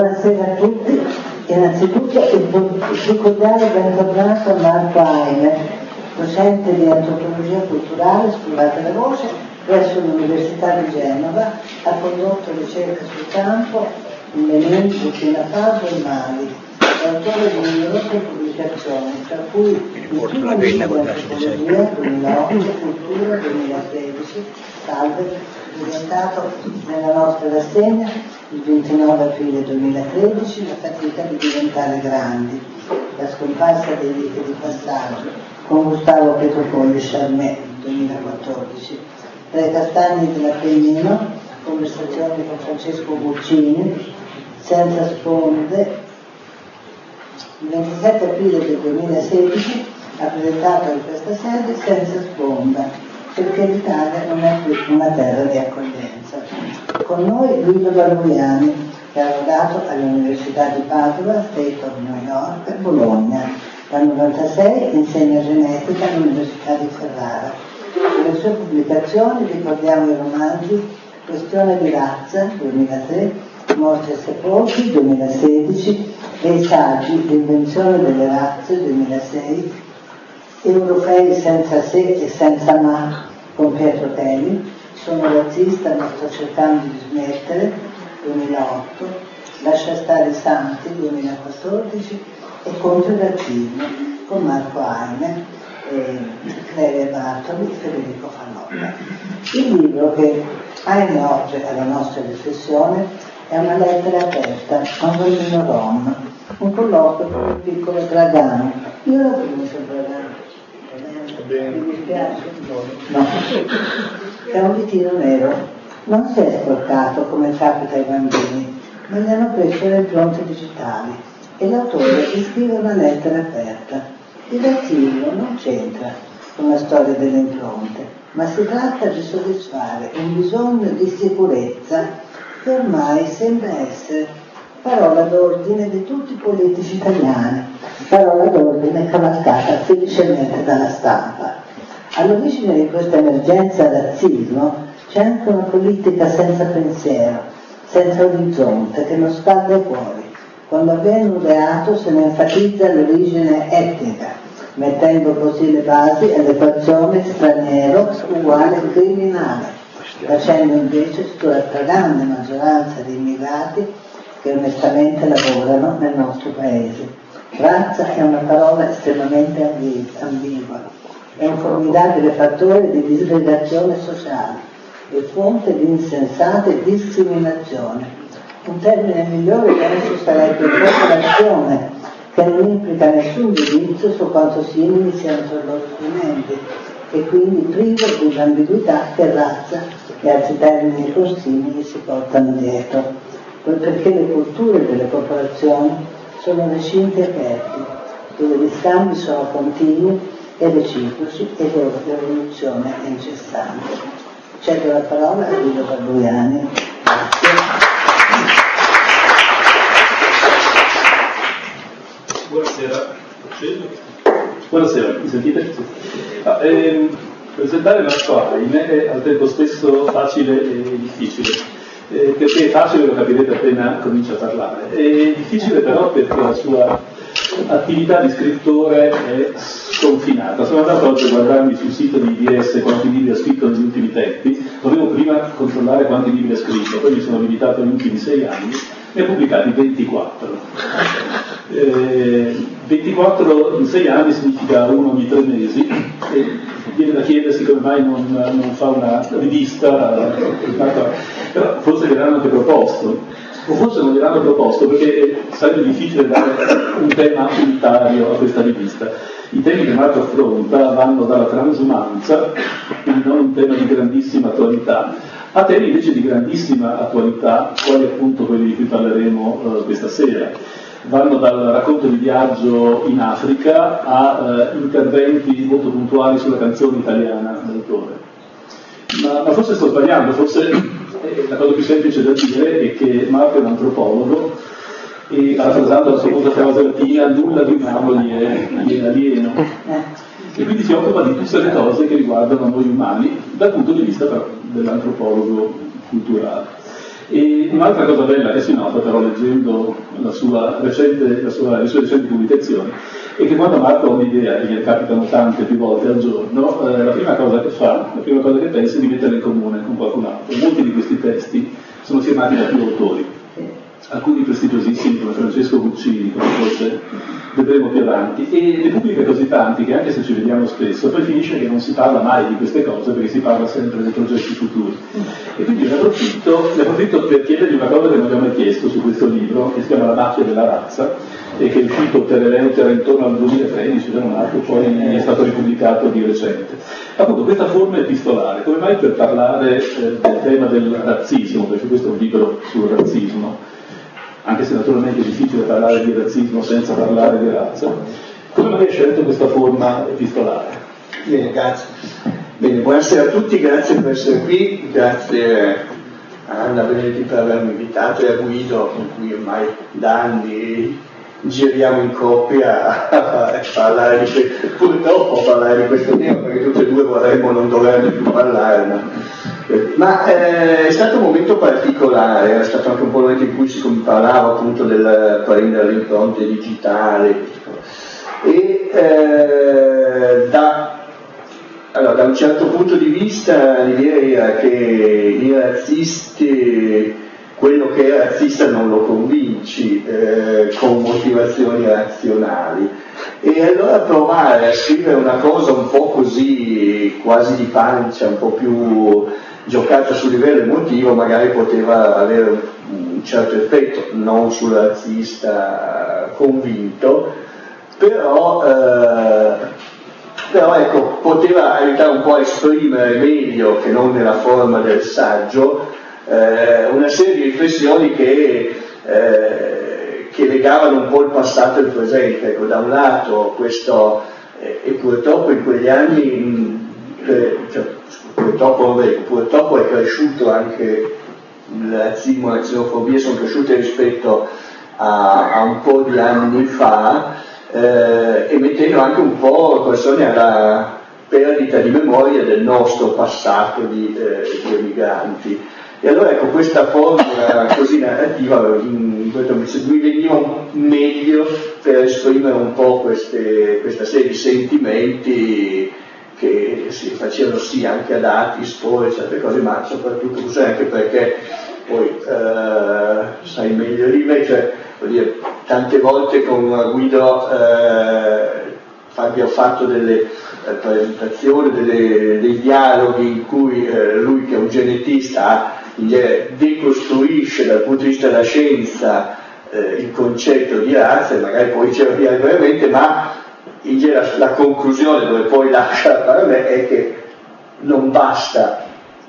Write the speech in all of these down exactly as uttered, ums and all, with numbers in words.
Buonasera a tutti. Innanzitutto ricordare bentornato a Marco Aime, docente di antropologia culturale, scusate la voce, presso l'Università di Genova. Ha condotto ricerca sul campo in Benin, Burkina Faso e Mali. È autore di numerose pubblicazioni, tra cui il primo libro di antropologia duemilaotto, Cultura duemilatredici, Salve, diventato nella nostra rassegna il ventinove aprile duemilatredici, La fatica di diventare grandi, la scomparsa dei riti di passaggio, con Gustavo Pietrocoli Charmet duemilaquattordici, Tra i castagni dell'Appennino, conversazioni con Francesco Guccini, Senza sponde. Il ventisette aprile del duemilasedici ha presentato in questa sede Senza sponda, perché l'Italia non è più una terra di accoglienza. Con noi Guido Barbuiani, che ha lavorato alle università di Padova, State of New York e Bologna. Dal novantasei insegna genetica all'Università di Ferrara. Nelle sue pubblicazioni ricordiamo i romanzi Questione di razza, duemilatré, Morti e sepolcri, duemilasedici, e i saggi L'invenzione delle razze, duemilasei, Europei senza se e senza ma, con Pietro Telli, Sono razzista ma sto cercando di smettere, duemilaotto, Lascia stare i santi, duemilaquattordici, e Contro il razzismo, con Marco Aime, eh, Clelia Bartoli e Federico Fannotta. Il libro che Aime offre alla nostra riflessione è una lettera aperta a un bambino rom, un colloquio con un piccolo Dragano. Io l'ho conosciuto il Dragano. Mi dispiace? No. È un ditino nero. Non si è sporcato come capita ai bambini, ma gli hanno preso le impronte digitali e l'autore gli scrive una lettera aperta. Il razzismo non c'entra con la storia delle impronte, ma si tratta di soddisfare un bisogno di sicurezza che ormai sembra essere parola d'ordine di tutti i politici italiani, parola d'ordine cavalcata felicemente dalla stampa. All'origine di questa emergenza razzismo c'è anche una politica senza pensiero, senza orizzonte, che non scalda i cuori. Quando avviene un reato se ne enfatizza l'origine etnica, mettendo così le basi all'equazione straniero uguale criminale, facendo invece sulla stragrande maggioranza di immigrati che onestamente lavorano nel nostro paese. Razza è una parola estremamente ambigua, è un formidabile fattore di disgregazione sociale e fonte di insensate discriminazione. Un termine migliore penso sarebbe popolazione, che non implica nessun giudizio su quanto simili siano tra loro strumenti e quindi privo dell'ambiguità che razza e altri termini consimili si portano dietro, perché le culture delle popolazioni sono recinti aperti, dove gli scambi sono continui e reciproci e dove l'evoluzione è incessante. Cedo la parola a Guido Barbuiani. Buonasera. Buonasera, mi sentite? Ah, ehm, presentare Marco Aime è al tempo stesso facile e difficile, eh, perché è facile, lo capirete appena comincia a parlare, è difficile però perché la sua attività di scrittore è sconfinata. Sono andato oggi a guardarmi sul sito di I D S quanti libri ha scritto negli ultimi tempi, volevo prima controllare quanti libri ha scritto, poi mi sono limitato agli ultimi sei anni, ne ha pubblicati ventiquattro. Eh, ventiquattro in sei anni significa uno ogni tre mesi, e viene da chiedersi come mai non, non fa una rivista, però forse gliel'hanno anche proposto, o forse non gliel'hanno proposto perché sarebbe difficile dare un tema unitario a questa rivista. I temi che Marco affronta vanno dalla transumanza, quindi non un tema di grandissima attualità, a temi invece di grandissima attualità, quali appunto quelli di cui parleremo uh, questa sera. Vanno dal racconto di viaggio in Africa a uh, interventi molto puntuali sulla canzone italiana d'autore. Ma, ma forse sto sbagliando, forse eh, la cosa più semplice da dire è che Marco è un antropologo e, parafrasando la famosa frase latina, nulla di umano gli è, gli è alieno. E quindi si occupa di tutte le cose che riguardano noi umani, dal punto di vista però dell'antropologo culturale. E un'altra cosa bella che si nota però leggendo la sua recente, la sua, le sue recenti pubblicazioni è che quando Marco ha un'idea, e gliene capitano tante più volte al giorno, eh, la prima cosa che fa, la prima cosa che pensa è di metterla in comune con qualcun altro. Molti di questi testi sono firmati da più autori, alcuni prestigiosissimi come Francesco Guccini, come forse vedremo più avanti, e ne pubblica così tanti che anche se ci vediamo spesso poi finisce che non si parla mai di queste cose perché si parla sempre dei progetti futuri. E quindi ne approfitto, ne approfitto per chiedergli una cosa che non abbiamo mai chiesto su questo libro, che si chiama La macchia della razza, e che è uscito per Eleuthera intorno al duemilatredici, da un altro, poi è stato ripubblicato di recente. Appunto, questa forma epistolare, come mai per parlare eh, del tema del razzismo, perché questo è un libro sul razzismo, anche se naturalmente è difficile parlare di razzismo senza parlare di razza, come mai hai scelto questa forma epistolare? Bene, grazie. Bene, buonasera a tutti, grazie per essere qui, grazie a Anna Benedetti per avermi invitato e a Guido, con cui ormai da anni giriamo in coppia a parlare di questo, purtroppo a parlare di questo tema, perché tutti e due vorremmo non doverne più parlare, ma, ma eh, è stato un momento particolare, era stato anche un po' il momento in cui si parlava appunto del prendere le impronte digitali e eh, da, allora, da un certo punto di vista l'idea che i razzisti, quello che è razzista non lo convinci eh, con motivazioni razionali, e allora provare a scrivere una cosa un po' così, quasi di pancia, un po' più giocata sul livello emotivo, magari poteva avere un, un certo effetto, non sul razzista convinto, però, eh, però ecco, poteva aiutare un po' a esprimere meglio che non nella forma del saggio Eh, una serie di riflessioni che, eh, che legavano un po' il passato e il presente. Ecco, da un lato questo, eh, e purtroppo in quegli anni, mh, eh, cioè, purtroppo, vabbè, purtroppo è cresciuto anche il razzismo e la xenofobia, sono cresciute rispetto a, a un po' di anni fa, eh, e mettendo anche un po' persone alla perdita di memoria del nostro passato di, eh, di emigranti. E allora ecco, questa forma così narrativa in, in questo mi veniva meglio per esprimere un po' queste, questa serie di sentimenti che si facevano sì anche ad atti, storie, certe cose, ma soprattutto così anche perché poi eh, sai meglio di me, cioè, vuol dire, tante volte con Guido eh, abbiamo fatto delle eh, presentazioni, delle, dei dialoghi in cui eh, lui che è un genetista decostruisce dal punto di vista della scienza eh, il concetto di razza, e magari poi ci arriva veramente, ma in genere la conclusione dove poi lascia per me è che non basta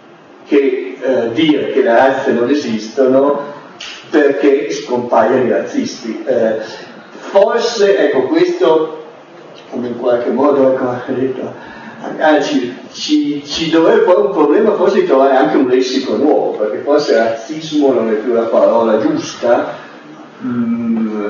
che eh, dire che le razze non esistono perché scompaiono i razzisti. Eh, forse, ecco, questo come in qualche modo, ecco, ha detto, Ci, ci, ci dovrebbe porre un problema forse di trovare anche un lessico nuovo, perché forse razzismo non è più la parola giusta, mm,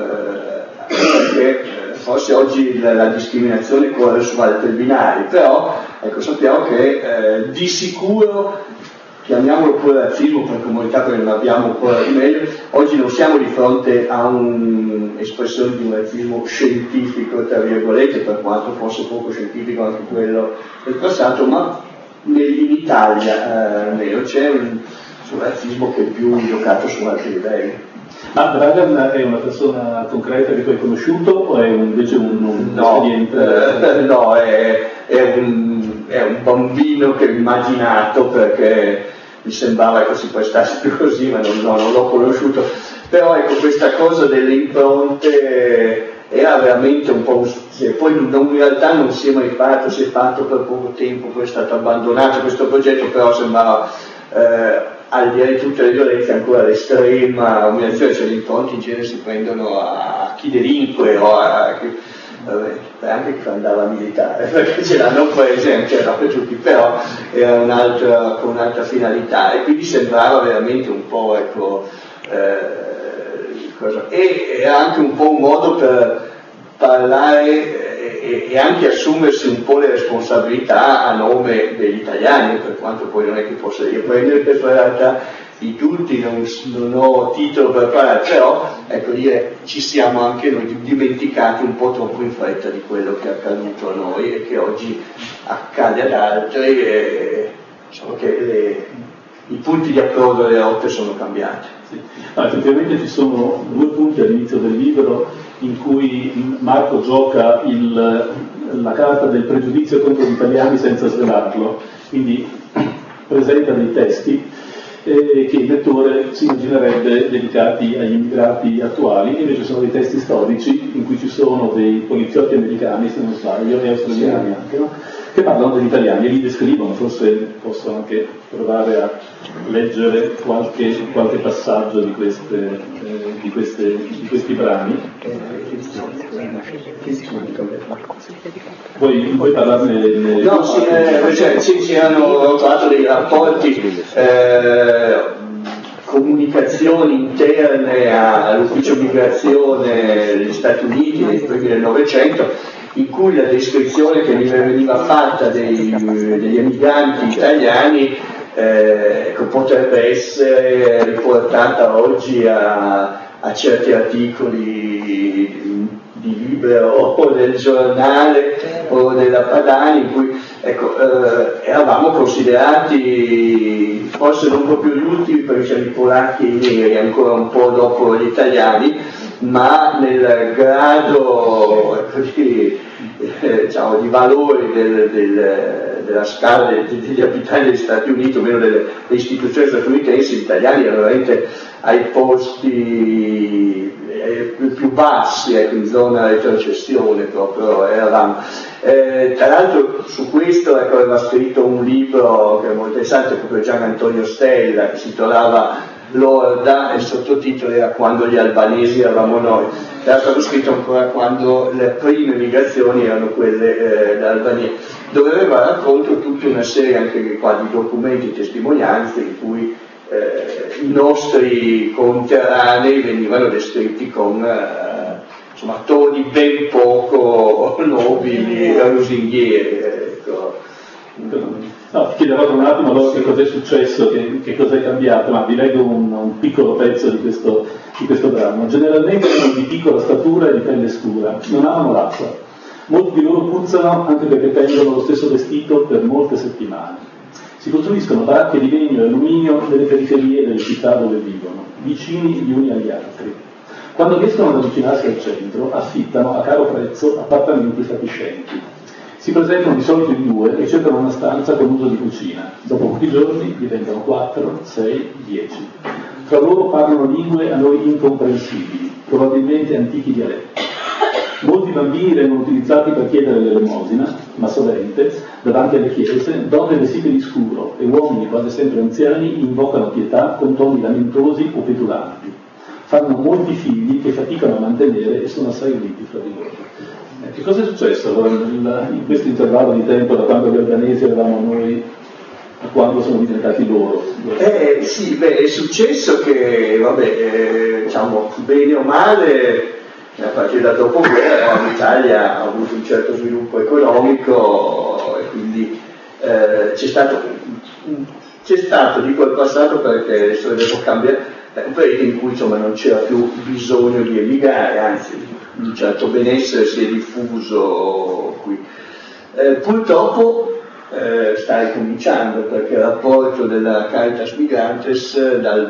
perché forse oggi la, la discriminazione corre su altri binari, però ecco, sappiamo che eh, di sicuro, chiamiamolo pure razzismo per comodità perché non abbiamo ancora di meglio, oggi non siamo di fronte a un'espressione di un razzismo scientifico, tra virgolette, per quanto fosse poco scientifico anche quello del passato, ma in Italia almeno eh, c'è un, un razzismo che è più giocato su altri livelli. Ah, Dragan è una persona concreta che tu hai conosciuto o è invece un, un no, esperiente? Eh, no, è, è, un, è un bambino che ho immaginato perché mi sembrava che si prestasse più così, ma non, no, non l'ho conosciuto. Però ecco, questa cosa delle impronte era veramente un po' un... poi non, in realtà non si è mai fatto, si è fatto per poco tempo, poi è stato abbandonato questo progetto, però sembrava eh, al di là di tutte le violenze ancora l'estrema umiliazione, cioè le impronte in genere si prendono a chi delinque o a chi, vabbè, anche chi andava a militare, perché ce l'hanno prese anche per tutti, però era un'altra, con un'altra finalità, e quindi sembrava veramente un po', ecco, eh, cosa. E era anche un po' un modo per parlare e, e anche assumersi un po' le responsabilità a nome degli italiani, per quanto poi non è che possa riprendere, perché in realtà di tutti, non, non ho titolo per parlare, però ecco dire ci siamo anche noi dimenticati un po' troppo in fretta di quello che è accaduto a noi e che oggi accade ad altri, e diciamo che le, i punti di approdo delle rotte sono cambiati. Sì. No, effettivamente ci sono due punti all'inizio del libro in cui Marco gioca il, la carta del pregiudizio contro gli italiani senza svelarlo, quindi presenta dei testi eh, che il lettore si immaginerebbe dedicati agli immigrati attuali, invece sono dei testi storici in cui ci sono dei poliziotti americani, se non sbaglio, e australiani anche, no? Che parlano degli italiani e li descrivono. Forse posso anche provare a leggere qualche, qualche passaggio di, queste, eh, di, queste, di questi brani. Puoi, puoi parlarne? No, sì, eh, cioè, sì, si hanno trovato dei rapporti, eh, comunicazioni interne all'ufficio migrazione degli Stati Uniti nei primi del Novecento, in cui la descrizione che veniva fatta dei, degli emigranti italiani eh, potrebbe essere riportata oggi a, a certi articoli di Libero o del giornale o della Padani, in cui ecco, eh, eravamo considerati forse non proprio gli ultimi, perché c'erano i polacchi e i neri ancora un po' dopo gli italiani, ma nel grado ecco, di, eh, diciamo, di valori del, del, della scala del, degli abitanti degli Stati Uniti, o meno delle, delle istituzioni statunitensi, gli italiani erano veramente ai posti eh, più bassi, ecco, in zona retrocessione proprio eravamo. Eh, tra l'altro su questo ecco, aveva scritto un libro che è molto interessante, proprio Gian Antonio Stella, che si titolava L'Orda, e il sottotitolo era Quando gli albanesi eravamo noi. Era stato scritto ancora quando le prime migrazioni erano quelle eh, d'Albania, dove aveva racconto tutta una serie anche qua di documenti e testimonianze in cui eh, i nostri conterranei venivano descritti con eh, insomma, toni ben poco nobili e lusinghieri. Ecco. No, ti chiederò tra un attimo allora che cosa è successo, che, che cosa è cambiato, ma vi leggo un, un piccolo pezzo di questo, di questo brano. Generalmente sono di piccola statura e di pelle scura, non amano l'acqua. Molti di loro puzzano anche perché tengono lo stesso vestito per molte settimane. Si costruiscono baracche di legno e alluminio nelle periferie delle città dove vivono, vicini gli uni agli altri. Quando riescono ad avvicinarsi al centro, affittano a caro prezzo appartamenti fatiscenti. Si presentano di solito in due e cercano una stanza con uso di cucina. Dopo pochi giorni diventano quattro, sei, dieci. Tra loro parlano lingue a noi incomprensibili, probabilmente antichi dialetti. Molti bambini vengono utilizzati per chiedere l'elemosina, ma sovente, davanti alle chiese, donne vestite di scuro e uomini quasi sempre anziani invocano pietà con toni lamentosi o petulanti. Fanno molti figli che faticano a mantenere e sono assai uniti fra di loro. Che cosa è successo allora in questo intervallo di tempo, da quando gli albanesi eravamo noi a quando sono diventati loro? Eh sì, beh, è successo che, vabbè, eh, diciamo, bene o male, a partire dal dopoguerra l'Italia ha avuto un certo sviluppo economico e quindi eh, c'è stato, c'è stato, dico il passato perché adesso devo cambiare, un periodo in cui insomma non c'era più bisogno di emigrare, anzi un certo benessere si è diffuso qui. Eh, purtroppo eh, sta ricominciando perché il rapporto della Caritas Migrantes dal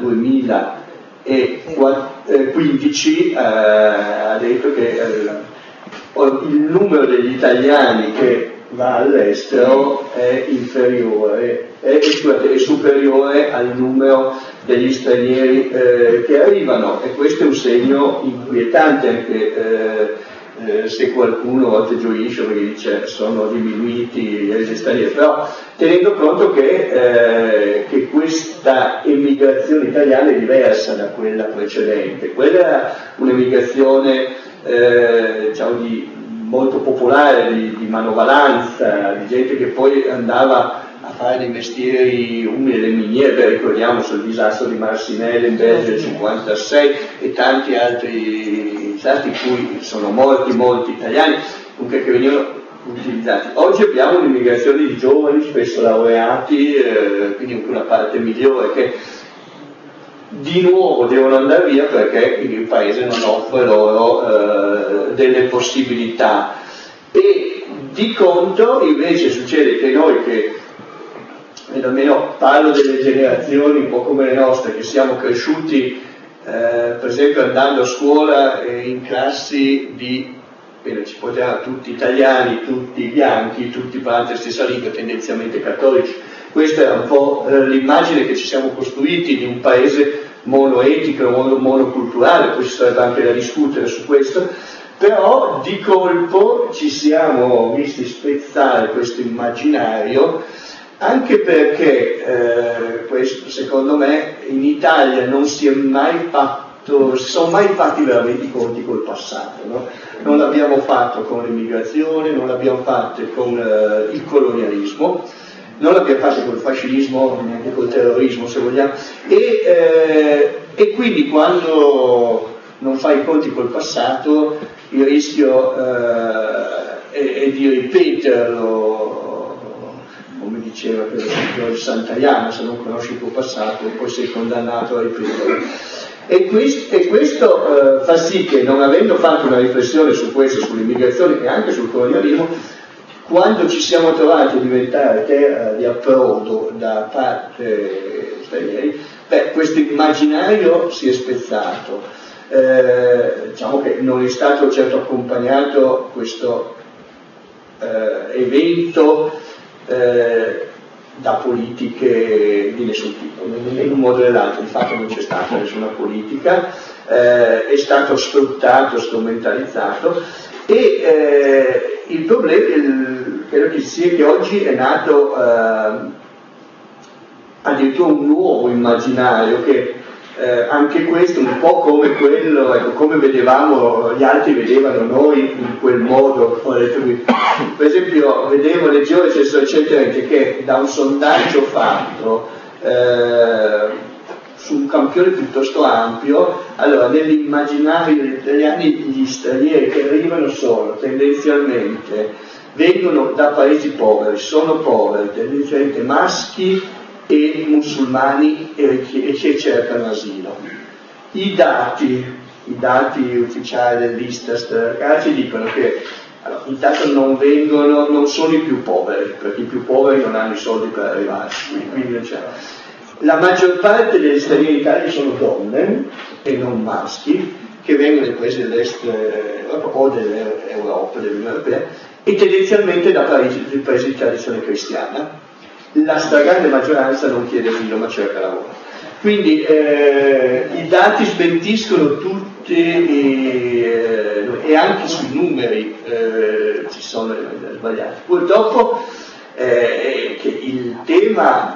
duemilaquindici eh, ha detto che eh, il numero degli italiani che va all'estero è inferiore, è, è superiore al numero degli stranieri eh, che arrivano, e questo è un segno inquietante anche eh, eh, se qualcuno a volte gioisce perché dice sono diminuiti gli stranieri, però tenendo conto che, eh, che questa emigrazione italiana è diversa da quella precedente. Quella era un'emigrazione eh, diciamo di molto popolare, di, di manovalanza, di gente che poi andava a fare dei mestieri umili, le miniere, beh, ricordiamo sul disastro di Marcinelle in Belgio del cinquantasei e tanti altri disastri in cui sono morti molti italiani, comunque che venivano utilizzati. Oggi abbiamo un'immigrazione di giovani, spesso laureati, eh, quindi anche una parte migliore che di nuovo devono andare via perché il paese non offre loro eh, delle possibilità. E di contro invece succede che noi che, ed almeno parlo delle generazioni un po' come le nostre, che siamo cresciuti eh, per esempio andando a scuola eh, in classi di, bene, ci potevano tutti italiani, tutti bianchi, tutti parlando la stessa lingua, tendenzialmente cattolici. Questa era un po' eh, l'immagine che ci siamo costruiti di un paese monoetico, mono, monoculturale, poi ci sarebbe anche da discutere su questo, però di colpo ci siamo visti spezzare questo immaginario, anche perché eh, questo secondo me in Italia non si è mai fatto, si sono mai fatti veramente i conti col passato, no? Non l'abbiamo fatto con l'immigrazione, non l'abbiamo fatto con eh, il colonialismo, non l'abbiamo fatto col fascismo, neanche col terrorismo se vogliamo, e, eh, e quindi quando non fai i conti col passato il rischio eh, è, è di ripeterlo, come diceva per esempio il Santayana, se non conosci il tuo passato poi sei condannato a ripeterlo. E questo, e questo eh, fa sì che, non avendo fatto una riflessione su questo, sull'immigrazione e anche sul colonialismo, quando ci siamo trovati a diventare terra di approdo da parte stranieri, beh, questo immaginario si è spezzato. Eh, diciamo che non è stato certo accompagnato questo eh, evento eh, da politiche di nessun tipo, in un modo o nell'altro. Di fatto non c'è stata nessuna politica, eh, è stato sfruttato, strumentalizzato, e eh, il problema il, credo che sia che oggi è nato eh, addirittura un nuovo immaginario che eh, anche questo un po' come quello, ecco, come vedevamo, gli altri vedevano noi in quel modo. Per esempio vedevo, leggevo recentemente che da un sondaggio fatto eh, su un campione piuttosto ampio, allora nell'immaginario degli italiani gli stranieri che arrivano sono tendenzialmente, vengono da paesi poveri, sono poveri, tendenzialmente maschi e musulmani e che cercano asilo. I dati, i dati ufficiali dell'Istat ci dicono che allora, intanto non vengono, non sono i più poveri, perché i più poveri non hanno i soldi per arrivarci, quindi non c'è. La maggior parte degli stranieri in Italia sono donne e non maschi, che vengono dai paesi dell'est o dell'Europa, dell'Unione Europea, e tendenzialmente da paesi, dai paesi di tradizione cristiana. La stragrande maggioranza non chiede asilo ma cerca lavoro. Quindi eh, i dati smentiscono tutti eh, e anche sui numeri eh, ci sono sbagliati. Purtroppo eh, che il tema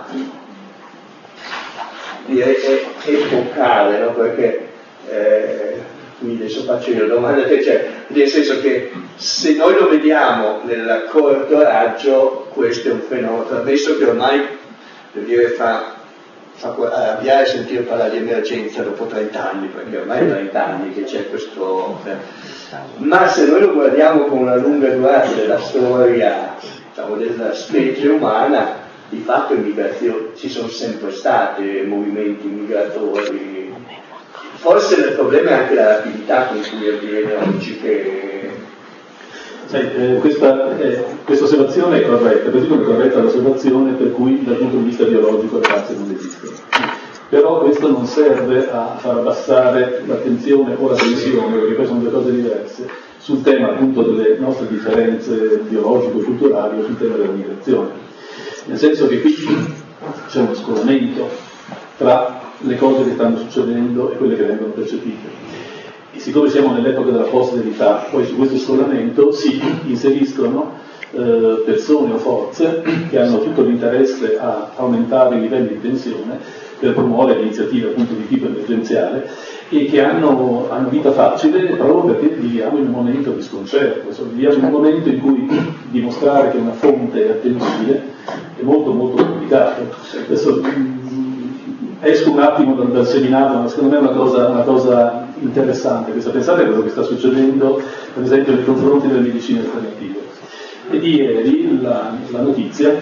direi è epocale, no? Perché eh, quindi adesso faccio io la domanda a te, cioè, nel senso che se noi lo vediamo nel corto raggio, questo è un fenomeno, ammesso che ormai, per dire, fa, fa arrabbiare sentire parlare di emergenza dopo trenta anni, perché ormai è trenta anni che c'è questo, ma se noi lo guardiamo con una lunga durata della storia, diciamo, della specie umana, di fatto immigrazione, ci sono sempre stati movimenti migratori. Forse il problema è anche la rapidità con cui avviene oggi che... Sai, eh, questa, eh, questa osservazione è corretta, così come è corretta l'osservazione per cui dal punto di vista biologico le razze non esistono. Però questo non serve a far abbassare l'attenzione o la tensione, perché poi sono due cose diverse, sul tema appunto delle nostre differenze biologico-culturali o sul tema della migrazione. Nel senso che qui c'è uno scolamento tra le cose che stanno succedendo e quelle che vengono percepite. E siccome siamo nell'epoca della post-verità, poi su questo scolamento si inseriscono eh, persone o forze che hanno tutto l'interesse a aumentare i livelli di tensione per promuovere iniziative appunto di tipo emergenziale e che hanno, hanno vita facile proprio perché viviamo in un momento di sconcerto, insomma, viviamo in un momento in cui dimostrare che una fonte è attendibile è molto molto complicato. Adesso esco un attimo dal, dal seminato, ma secondo me è una cosa, una cosa interessante, questa, pensate a quello che sta succedendo per esempio nei confronti delle medicine alternative. E di ieri la, la notizia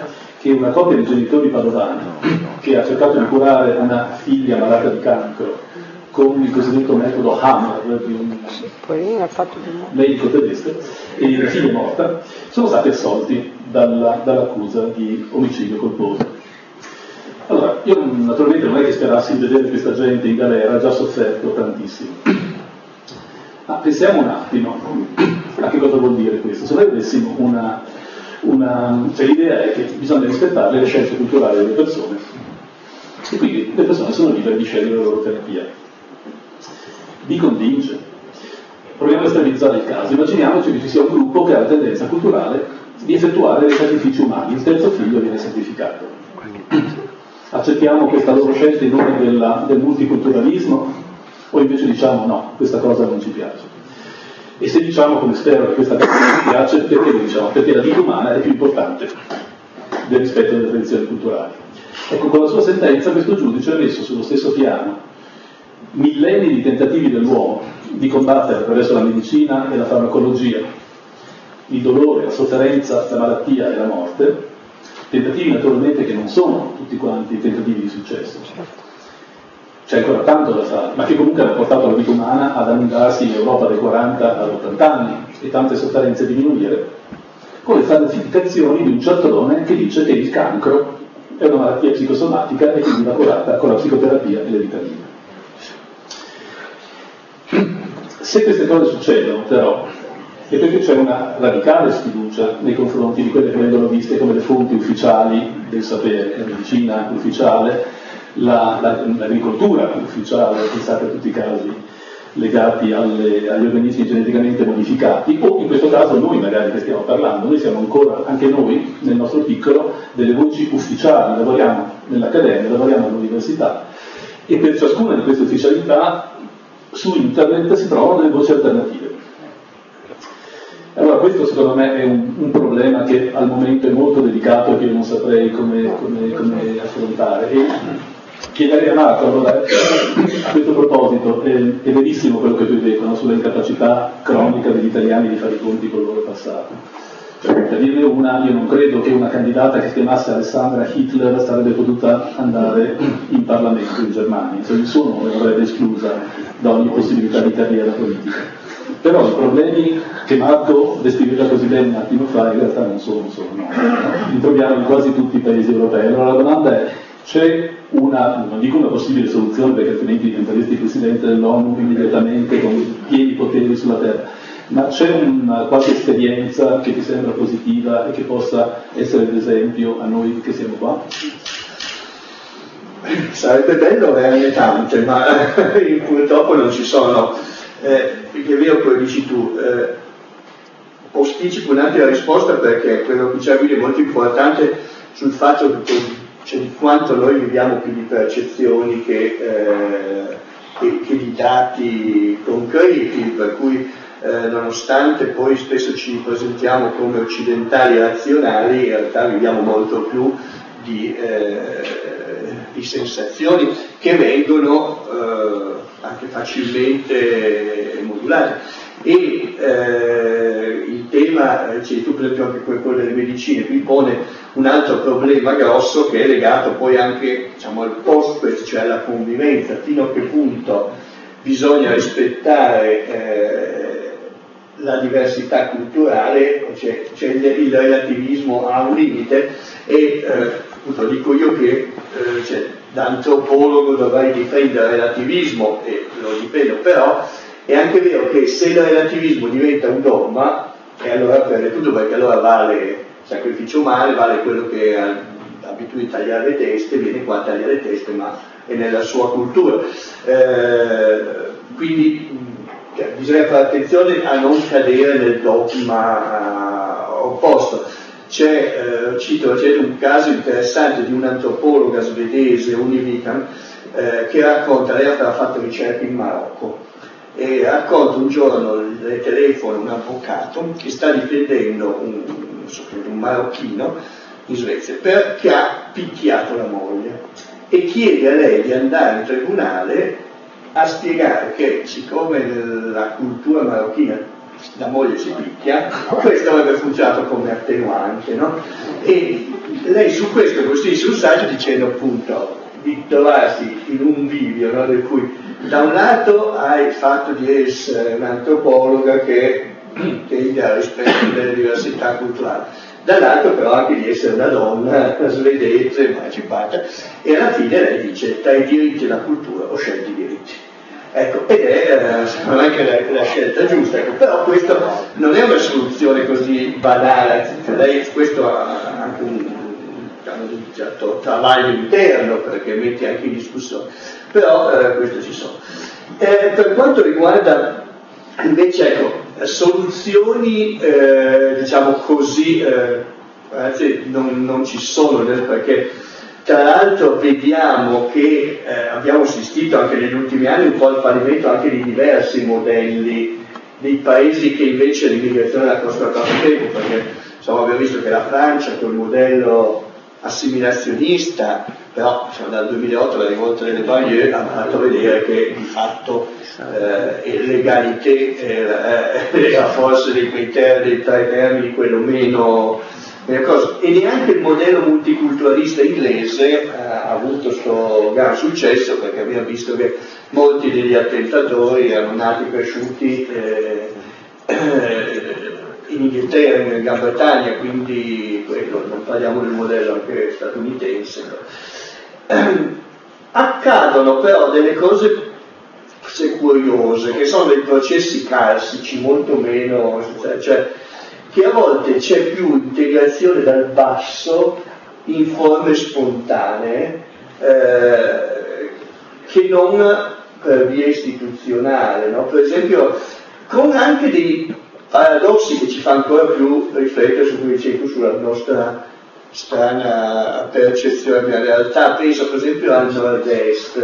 che una coppia di genitori padovani che ha cercato di curare una figlia malata di cancro con il cosiddetto metodo Hammer di un medico tedesco, e la figlia è morta, sono stati assolti dalla, dall'accusa di omicidio colposo. Allora, io naturalmente non è che sperassi di vedere questa gente in galera, ha già sofferto tantissimo. Ma pensiamo un attimo a che cosa vuol dire questo. Se noi avessimo una, una cioè l'idea è che bisogna rispettare le scelte culturali delle persone e quindi le persone sono libere di scegliere la loro terapia. Vi convince? Proviamo a estremizzare il caso. Immaginiamoci che ci sia un gruppo che ha la tendenza culturale di effettuare dei sacrifici umani, il terzo figlio viene sacrificato. Accettiamo questa loro scelta in nome della, del multiculturalismo o invece diciamo no, questa cosa non ci piace? E se diciamo, come spero, che questa cosa non ci piace, perché lo diciamo? Perché la vita umana è più importante del rispetto delle tradizioni culturali. Ecco, con la sua sentenza questo giudice ha messo sullo stesso piano millenni di tentativi dell'uomo di combattere attraverso la medicina e la farmacologia il dolore, la sofferenza, la malattia e la morte, tentativi naturalmente che non sono tutti quanti tentativi di successo. C'è ancora tanto da fare, ma che comunque hanno portato la vita umana ad allungarsi in Europa dai quaranta ad ottanta anni e tante sofferenze a diminuire, con le falsificazioni di un cialtrone che dice che il cancro è una malattia psicosomatica e quindi va curata con la psicoterapia e le vitamine. Se queste cose succedono, però, è perché c'è una radicale sfiducia nei confronti di quelle che vengono viste come le fonti ufficiali del sapere, la medicina ufficiale, la, la, l'agricoltura ufficiale, pensate a tutti i casi legati alle, agli organismi geneticamente modificati, o in questo caso noi magari che stiamo parlando, noi siamo ancora, anche noi, nel nostro piccolo, delle voci ufficiali, lavoriamo nell'accademia, lavoriamo all'università, e per ciascuna di queste ufficialità su internet si trovano delle voci alternative. Allora questo secondo me è un, un problema che al momento è molto delicato e che io non saprei come, come, come affrontare. E chiederei a Marco, allora, a questo proposito, è, è verissimo quello che tu hai detto, no? Sulla incapacità cronica degli italiani di fare i conti con il loro passato. Cioè, per dirne una, io non credo che una candidata che si chiamasse Alessandra Hitler sarebbe potuta andare in Parlamento in Germania, cioè il suo nome l'avrebbe esclusa da ogni possibilità di carriera politica. Però i problemi che Marco descriveva così bene un attimo fa in realtà non sono solo no. Li troviamo in quasi tutti i paesi europei. Allora la domanda è: c'è una, non dico una possibile soluzione perché altrimenti diventeresti Presidente dell'ONU immediatamente con pieni poteri sulla terra, ma c'è una qualche esperienza che ti sembra positiva e che possa essere d'esempio a noi che siamo qua? Sarebbe bello averne tante, ma purtroppo non ci sono. Eh, perché è vero quello che dici tu, eh, posticipo un'altra risposta perché quello che dicevi è molto importante sul fatto che, cioè, di quanto noi viviamo più di percezioni che, eh, che, che di dati concreti, per cui eh, nonostante poi spesso ci presentiamo come occidentali razionali, in realtà viviamo molto più di, eh, di sensazioni che vengono eh, anche facilmente modulate. E eh, il tema, cioè, tu per esempio anche quello delle medicine, qui pone un altro problema grosso che è legato poi anche, diciamo, al post, cioè alla convivenza, fino a che punto bisogna rispettare eh, la diversità culturale, cioè, cioè il, il relativismo ha un limite e eh, appunto dico io che eh, cioè, da antropologo dovrei difendere il relativismo e lo difendo, però è anche vero che se il relativismo diventa un dogma, e allora per tutto, perché allora vale sacrificio umano, vale quello che ha l'abitudine di tagliare le teste, viene qua a tagliare le teste, ma è nella sua cultura. Eh, quindi cioè, bisogna fare attenzione a non cadere nel dogma uh, opposto. C'è, eh, cito c'è un caso interessante di un'antropologa svedese, Univikan, eh, che racconta, lei aveva fatto ricerche in Marocco, e racconta un giorno, le telefona un avvocato che sta difendendo un, un marocchino in Svezia perché ha picchiato la moglie e chiede a lei di andare in tribunale a spiegare che siccome nella cultura marocchina la moglie si picchia, questo avrebbe funzionato come attenuante, no? E lei su questo costruisce un saggio dicendo appunto di trovarsi in un bivio, no? Per cui da un lato hai il fatto di essere un'antropologa che tende al rispetto delle diversità culturali, dall'altro però anche di essere una donna svedese, emancipata, e alla fine lei dice tra i diritti e la cultura ho scelto i diritti. Ecco, ed è eh, secondo me anche la, la scelta giusta, ecco, però questo non è una soluzione così banale, lei questo ha anche un, un certo travaglio interno perché mette anche in discussione, però eh, questo ci sono. Eh, per quanto riguarda invece ecco, soluzioni eh, diciamo così, eh, anzi non, non ci sono, perché tra l'altro vediamo che eh, abbiamo assistito anche negli ultimi anni un po' al fallimento anche di diversi modelli dei paesi che invece l'immigrazione l'ha costata tempo, perché insomma abbiamo visto che la Francia col modello assimilazionista, però insomma, dal duemilaotto la rivolta delle banlieue ha fatto vedere che di fatto eh, legalité era, eh, era forse dei quei termini, tra i termini quello meno, meno cosa. E neanche il modello multiculturalista inglese eh, ha avuto questo gran successo, perché abbiamo visto che molti degli attentatori erano nati e cresciuti eh, eh, in Inghilterra, in Gran Bretagna, quindi quello, non parliamo del modello anche statunitense. Ehm, accadono però delle cose curiose, che sono dei processi carsici, molto meno, cioè che a volte c'è più integrazione dal basso in forme spontanee eh, che non per via istituzionale, no? Per esempio con anche dei paradossi che ci fa ancora più riflettere su cui dicevi tu, sulla nostra strana percezione della realtà. Penso per esempio al nord-est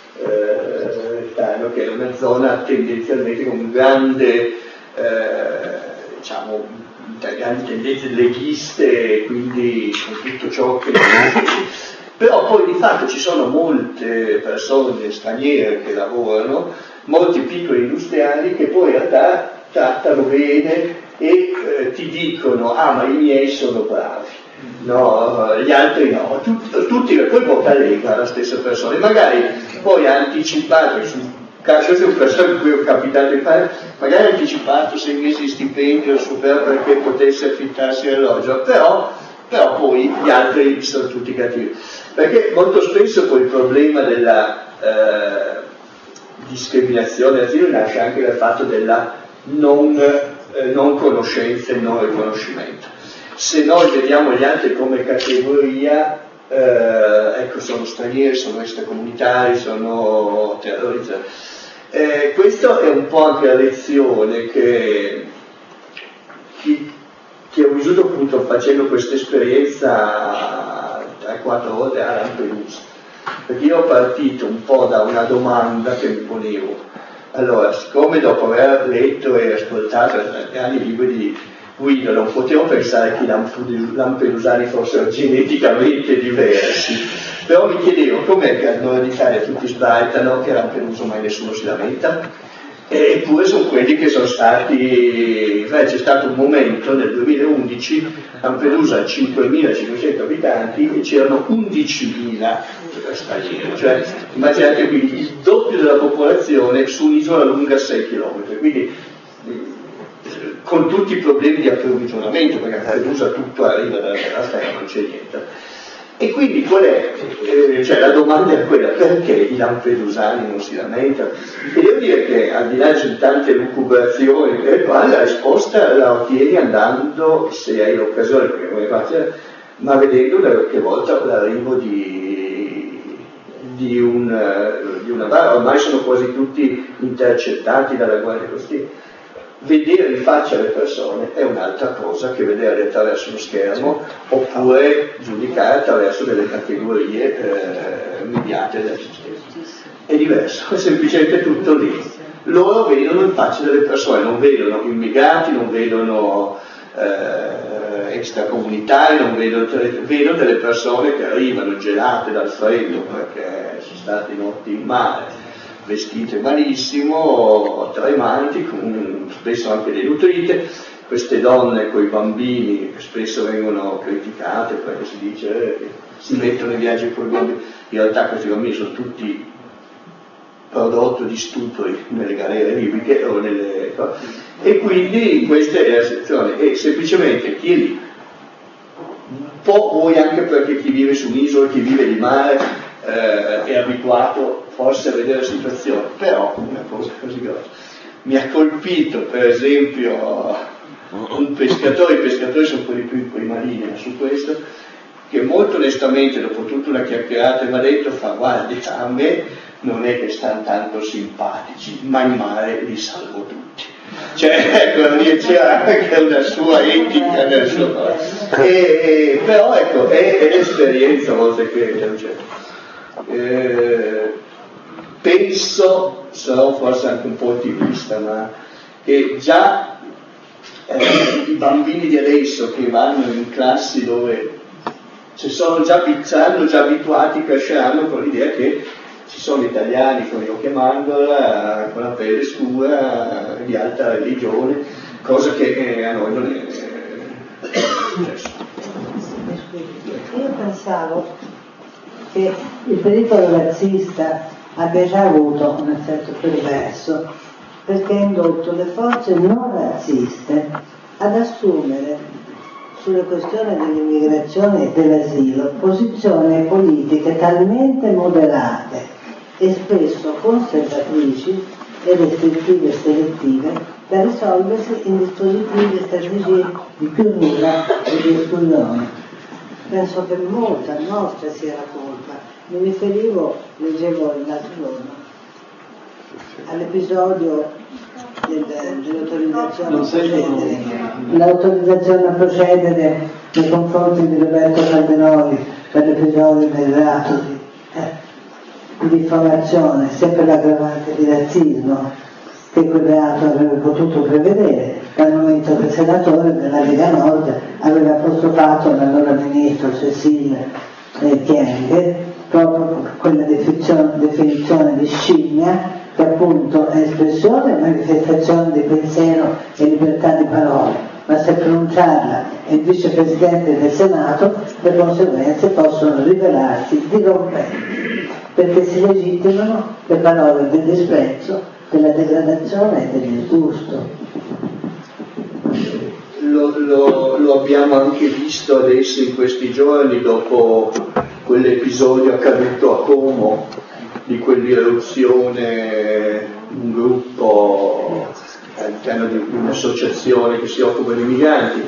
eh, che è una zona tendenzialmente con un grande eh, diciamo grandi tendenze leghiste, quindi con tutto ciò che però poi di fatto ci sono molte persone straniere che lavorano, molti piccoli industriali che poi in realtà trattano bene e eh, ti dicono ah ma i miei sono bravi, no, gli altri no, Tut, tutti, poi vota Lega la stessa persona e magari poi ha anticipato su caso è un caso in cui ho capitato di fare, magari ha anticipato sei mesi di stipendio super perché potesse affittarsi l'alloggio, però, però poi gli altri sono tutti cattivi, perché molto spesso poi il problema della eh, discriminazione asilo nasce anche dal fatto della non, eh, non conoscenza e non riconoscimento. Se noi vediamo gli altri come categoria, eh, ecco, sono stranieri, sono extracomunitari, sono terrorizzati. Eh, questo è un po' anche la lezione che, che, che ho vissuto appunto facendo questa esperienza tre quattro volte a Lampedusa, perché io ho partito un po' da una domanda che mi ponevo. Allora, siccome dopo aver letto e ascoltato tanti anni libri di Guido non potevo pensare che i lampedusani fossero geneticamente diversi, però mi chiedevo com'è che al nord d'Italia tutti sbraitano e a Lampedusa mai nessuno si lamenta, eppure sono quelli che sono stati, beh, c'è stato un momento nel duemilaundici, Lampedusa ha cinquemilacinquecento abitanti e c'erano undicimila stranieri, cioè immaginate quindi il doppio della popolazione su un'isola lunga sei chilometri, quindi con tutti i problemi di approvvigionamento, perché a Lampedusa tutto arriva dalla terra, non c'è niente. E quindi qual è? Eh, cioè la domanda è quella, perché i lampedusani non si lamentano? E devo dire che al di là di tante lucubrazioni, eh, la risposta la ottieni andando, se hai l'occasione, perché non è facile, ma vedendo qualche volta l'arrivo di, di, un, di una barra, ormai sono quasi tutti intercettati dalla Guardia Costiera. Vedere in faccia le persone è un'altra cosa che vederle attraverso uno schermo oppure giudicare attraverso delle categorie eh, mediate del sistema. È diverso, è semplicemente tutto lì. Loro vedono in faccia delle persone, non vedono immigrati, non vedono eh, extracomunitari, non vedono, vedono delle persone che arrivano gelate dal freddo perché sono stati notti in mare, vestite malissimo, tremanti, con, spesso anche denutrite, queste donne con i bambini che spesso vengono criticate perché si dice eh, che si mettono in viaggio con i bambini, in realtà questi bambini sono tutti prodotto di stupri nelle galere libiche o nelle, e quindi questa è la situazione, e semplicemente chi è lì, un po' poi anche perché chi vive su un'isola, chi vive di mare eh, è abituato forse a vedere la situazione, però una cosa così grossa. Mi ha colpito per esempio un pescatore, i pescatori sono quelli più in prima linea su questo, che molto onestamente dopo tutta una chiacchierata mi ha detto, fa guardi, a me non è che stanno tanto simpatici, ma in mare li salvo tutti. Cioè, ecco, lì c'era anche una sua etica nel suo e, e, però ecco, è, è l'esperienza a volte che cioè, eh, penso, sarò forse anche un po' ottimista, ma che già eh, i bambini di adesso che vanno in classi dove ci sono già, saranno già abituati, cresceranno con l'idea che ci sono italiani con gli occhi a mandorla, con la pelle scura, di alta religione, cosa che eh, a noi non è successo. Io pensavo che il pericolo razzista abbia già avuto un effetto perverso, perché ha indotto le forze non razziste ad assumere sulle questioni dell'immigrazione e dell'asilo posizioni politiche talmente moderate e spesso conservatrici e restrittive e selettive da risolversi in dispositivi e strategie di chiusura e di esclusione. Penso che molta nostra sia la colpa. Mi riferivo, leggevo l'altro giorno, all'episodio del, dell'autorizzazione a procedere, l'autorizzazione a procedere nei confronti di Roberto Calderoli per l'episodio del reato di, eh, di diffamazione, sempre l'aggravante di razzismo che quel reato avrebbe potuto prevedere, dal momento che il senatore della Lega Nord aveva apostrofato l'allora ministro Cecilia eh, Chienghe proprio quella definizione, definizione di scimmia, che appunto è espressione e manifestazione di pensiero e libertà di parola, ma se pronunciarla è il vicepresidente del Senato, le conseguenze possono rivelarsi dirompenti, perché si legittimano le parole del disprezzo, della degradazione e del disgusto. Lo, lo, lo abbiamo anche visto adesso in questi giorni dopo quell'episodio accaduto a Como di quell'irruzione, un gruppo all'interno di un'associazione che si occupa di migranti.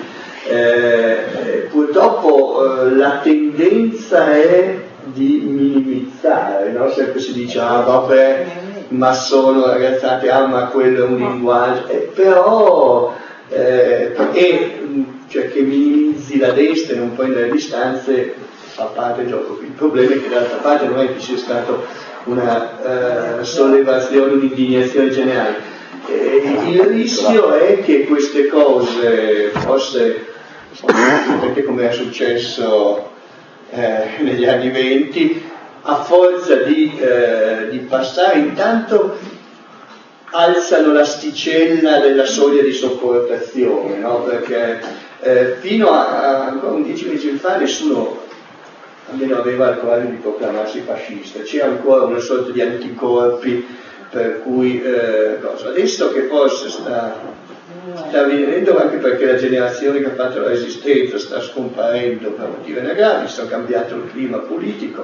Eh, purtroppo eh, la tendenza è di minimizzare, no? Sempre si dice ah vabbè, ma sono ragazzate, ah ma quello è un linguaggio, eh, però eh, e, cioè che minimizzi la destra e non prendere le distanze fa parte del gioco. Il problema è che d'altra parte non è che ci sia stato una uh, sollevazione, un'indignazione generale. Eh, il rischio è che queste cose, forse perché come è successo eh, negli anni venti, a forza di, eh, di passare, intanto alzano l'asticella della soglia di sopportazione, no? Perché eh, fino a, a ancora undici mesi fa nessuno almeno aveva il coraggio di proclamarsi fascista, c'era ancora una sorta di anticorpi per cui eh, cosa. Adesso che forse sta, sta avvenendo, anche perché la generazione che ha fatto la resistenza sta scomparendo per motivi anagrafi, sta cambiato il clima politico,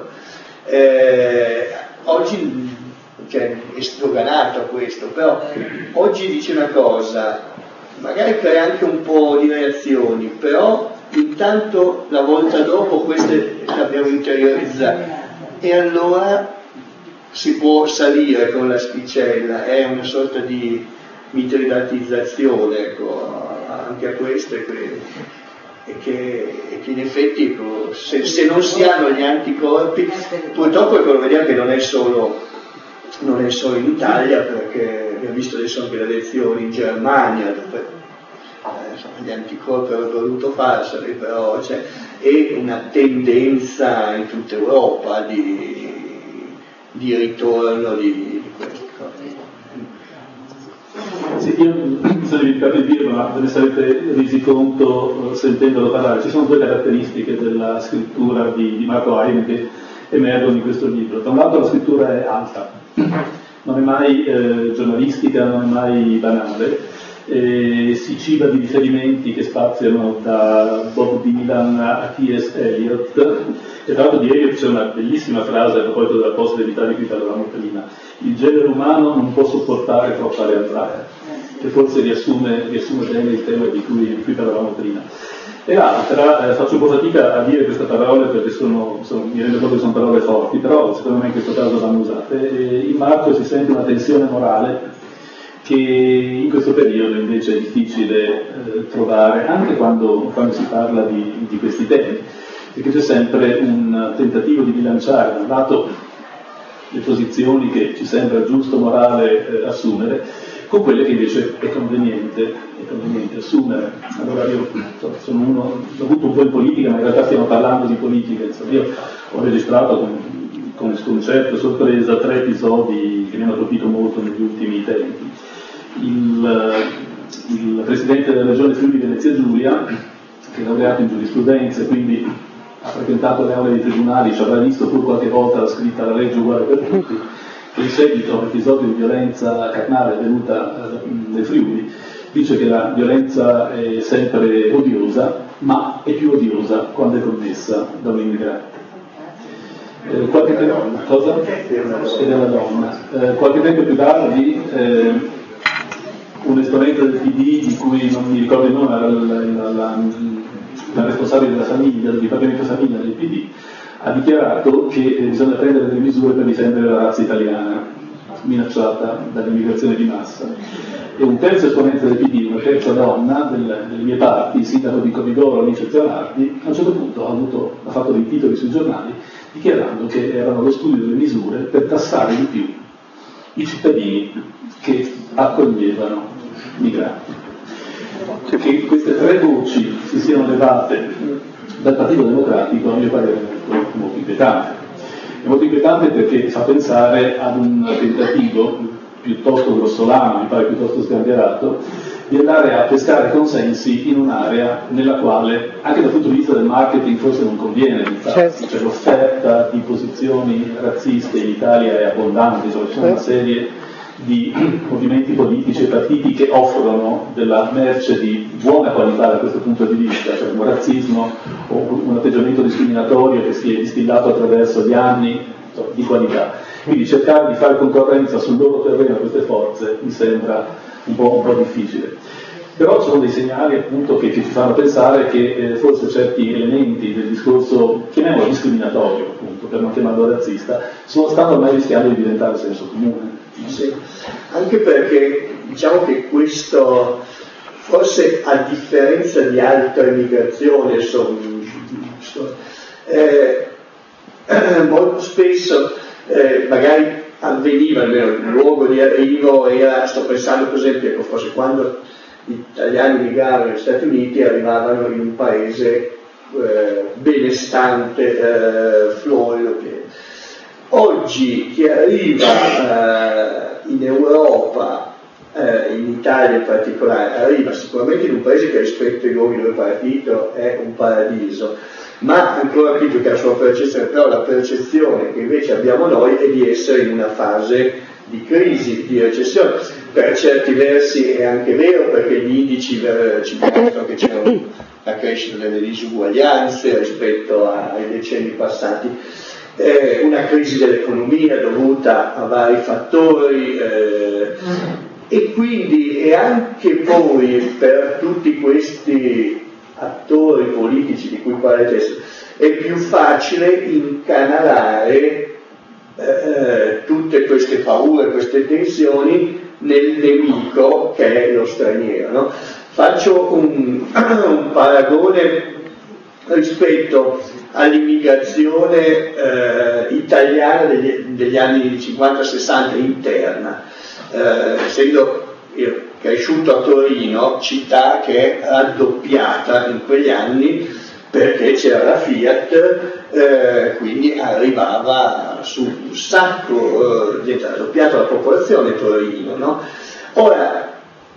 eh, oggi cioè, è sdoganato questo, però oggi dice una cosa, magari crea anche un po' di reazioni, però intanto la volta dopo queste le abbiamo interiorizzate e allora si può salire con l'asticella, è una sorta di mitridatizzazione, ecco, anche a queste che, e che, e che in effetti ecco, se, se non si hanno gli anticorpi, purtroppo ecco, vediamo che non è solo non è solo in Italia, perché abbiamo visto adesso anche le elezioni in Germania dove eh, gli anticorpi avrebbero dovuto farseli, però c'è e una tendenza in tutta Europa di, di ritorno di, di queste cose. Sì, io mi sono dimenticato di dirlo, ma ve ne sarete resi conto eh, sentendolo parlare. Ci sono due caratteristiche della scrittura di, di Marco Haine che emergono in questo libro. Da un lato la scrittura è alta, non è mai eh, giornalistica, non è mai banale, eh, si ciba di riferimenti che spaziano da Bob Dylan a T S Eliot, e tra l'altro di Eliot c'è una bellissima frase a proposito della posta dell'Italia di cui parlavamo prima: il genere umano non può sopportare troppa realtà, che forse riassume, riassume bene il tema di cui, di cui parlavamo prima. E l'altra, eh, faccio un po' fatica a dire queste parole perché sono, sono, mi rendo conto che sono parole forti, però secondo me in questo caso vanno usate. E in Marco si sente una tensione morale che in questo periodo invece è difficile eh, trovare, anche quando, quando si parla di, di questi temi, perché c'è sempre un tentativo di bilanciare da un lato le posizioni che ci sembra giusto, morale eh, assumere, con quelle che invece è conveniente, è conveniente assumere. Allora io insomma, sono uno, ho avuto un po' in politica, ma in realtà stiamo parlando di politica, insomma, io ho registrato con, con sconcerto, sorpresa, tre episodi che mi hanno colpito molto negli ultimi tempi. Il, il presidente della regione Friuli Venezia Giulia, che è laureato in giurisprudenza e quindi ha frequentato le aule dei tribunali, ci avrà visto pur qualche volta la scritta La legge uguale per tutti, che in seguito a un episodio di violenza carnale avvenuta eh, nel Friuli dice che la violenza è sempre odiosa, ma è più odiosa quando è commessa da un immigrante. Eh, qualche tempo, cosa? E della donna. Eh, qualche tempo più tardi eh, un esponente del P D, di cui non mi ricordo il nome, era la, la, la, la responsabile della famiglia, del dipartimento famiglia del P D, ha dichiarato che eh, bisogna prendere delle misure per difendere la razza italiana minacciata dall'immigrazione di massa. E un terzo esponente del P D, una terza donna del, delle mie parti, il sindaco di Comidoro, Alice Zanardi, a un certo punto ha, avuto, ha fatto dei titoli sui giornali dichiarando che erano allo studio delle misure per tassare di più i cittadini che accoglievano migranti. Che queste tre voci si siano levate dal Partito Democratico a mio parere è molto, molto inquietante. È molto inquietante perché fa pensare ad un tentativo piuttosto grossolano, mi pare piuttosto sgangherato, di andare a pescare consensi in un'area nella quale, anche dal punto di vista del marketing, forse non conviene, infatti, cioè l'offerta di posizioni razziste in Italia è abbondante, cioè ci sono una serie di movimenti politici e partiti che offrono della merce di buona qualità da questo punto di vista, cioè un razzismo o un atteggiamento discriminatorio che si è distillato attraverso gli anni, insomma, di qualità. Quindi cercare di fare concorrenza sul loro terreno a queste forze mi sembra un po', un po' difficile. Però ci sono dei segnali appunto che, che ci fanno pensare che eh, forse certi elementi del discorso, chiamiamolo discriminatorio appunto, per non chiamarlo razzista, sono, stanno ormai rischiando di diventare senso comune. Sì, anche perché diciamo che questo, forse a differenza di altre migrazioni, insomma, eh, molto spesso eh, magari avveniva, almeno il luogo di arrivo era, sto pensando per esempio, ecco, forse quando gli italiani migravano negli Stati Uniti arrivavano in un paese eh, benestante, eh, florido, che oggi chi arriva eh, in Europa, eh, in Italia in particolare, arriva sicuramente in un paese che rispetto ai luoghi dove è partito è un paradiso, ma ancora più che la sua percezione, però la percezione che invece abbiamo noi è di essere in una fase di crisi, di recessione. Per certi versi è anche vero, perché gli indici ci mostrano che c'è una crescita delle disuguaglianze rispetto ai decenni passati. Eh, una crisi dell'economia dovuta a vari fattori eh, e quindi è anche poi per tutti questi attori politici di cui parlate è più facile incanalare eh, tutte queste paure, queste tensioni nel nemico che è lo straniero, no? Faccio un, un paragone rispetto all'immigrazione eh, italiana degli, degli anni cinquanta sessanta interna, eh, essendo io cresciuto a Torino, città che è raddoppiata in quegli anni perché c'era la Fiat, eh, quindi arrivava su un sacco, eh, è raddoppiata la popolazione a Torino, no? Ora,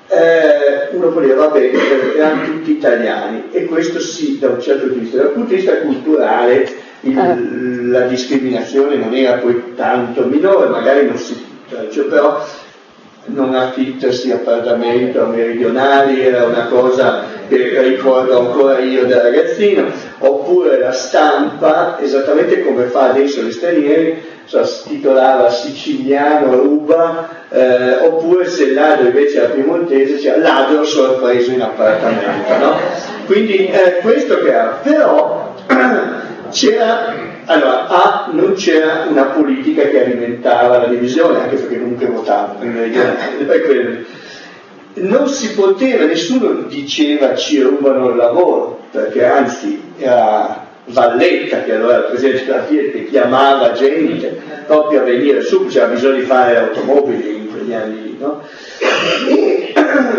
eh, uno può dire, vabbè, erano tutti italiani, e questo sì, da un certo punto di vista. Dal punto di vista culturale il, la discriminazione non era poi tanto minore, magari non si, cioè, però non affittarsi appartamento a meridionali era una cosa che ricordo ancora io da ragazzino, oppure la stampa, esattamente come fa adesso gli stranieri, cioè, si titolava siciliano ruba, eh, oppure se il ladro invece era piemontese, c'era ladro sorpreso in appartamento, no? Quindi eh, questo che era, però c'era, allora, A, non c'era una politica che alimentava la divisione, anche perché comunque votavano in meridionale, non si poteva, nessuno diceva ci rubano il lavoro, perché anzi era Valletta, che allora era il presidente della Fiat, che chiamava gente proprio a venire su, c'era bisogno di fare automobili in quegli anni lì, no? E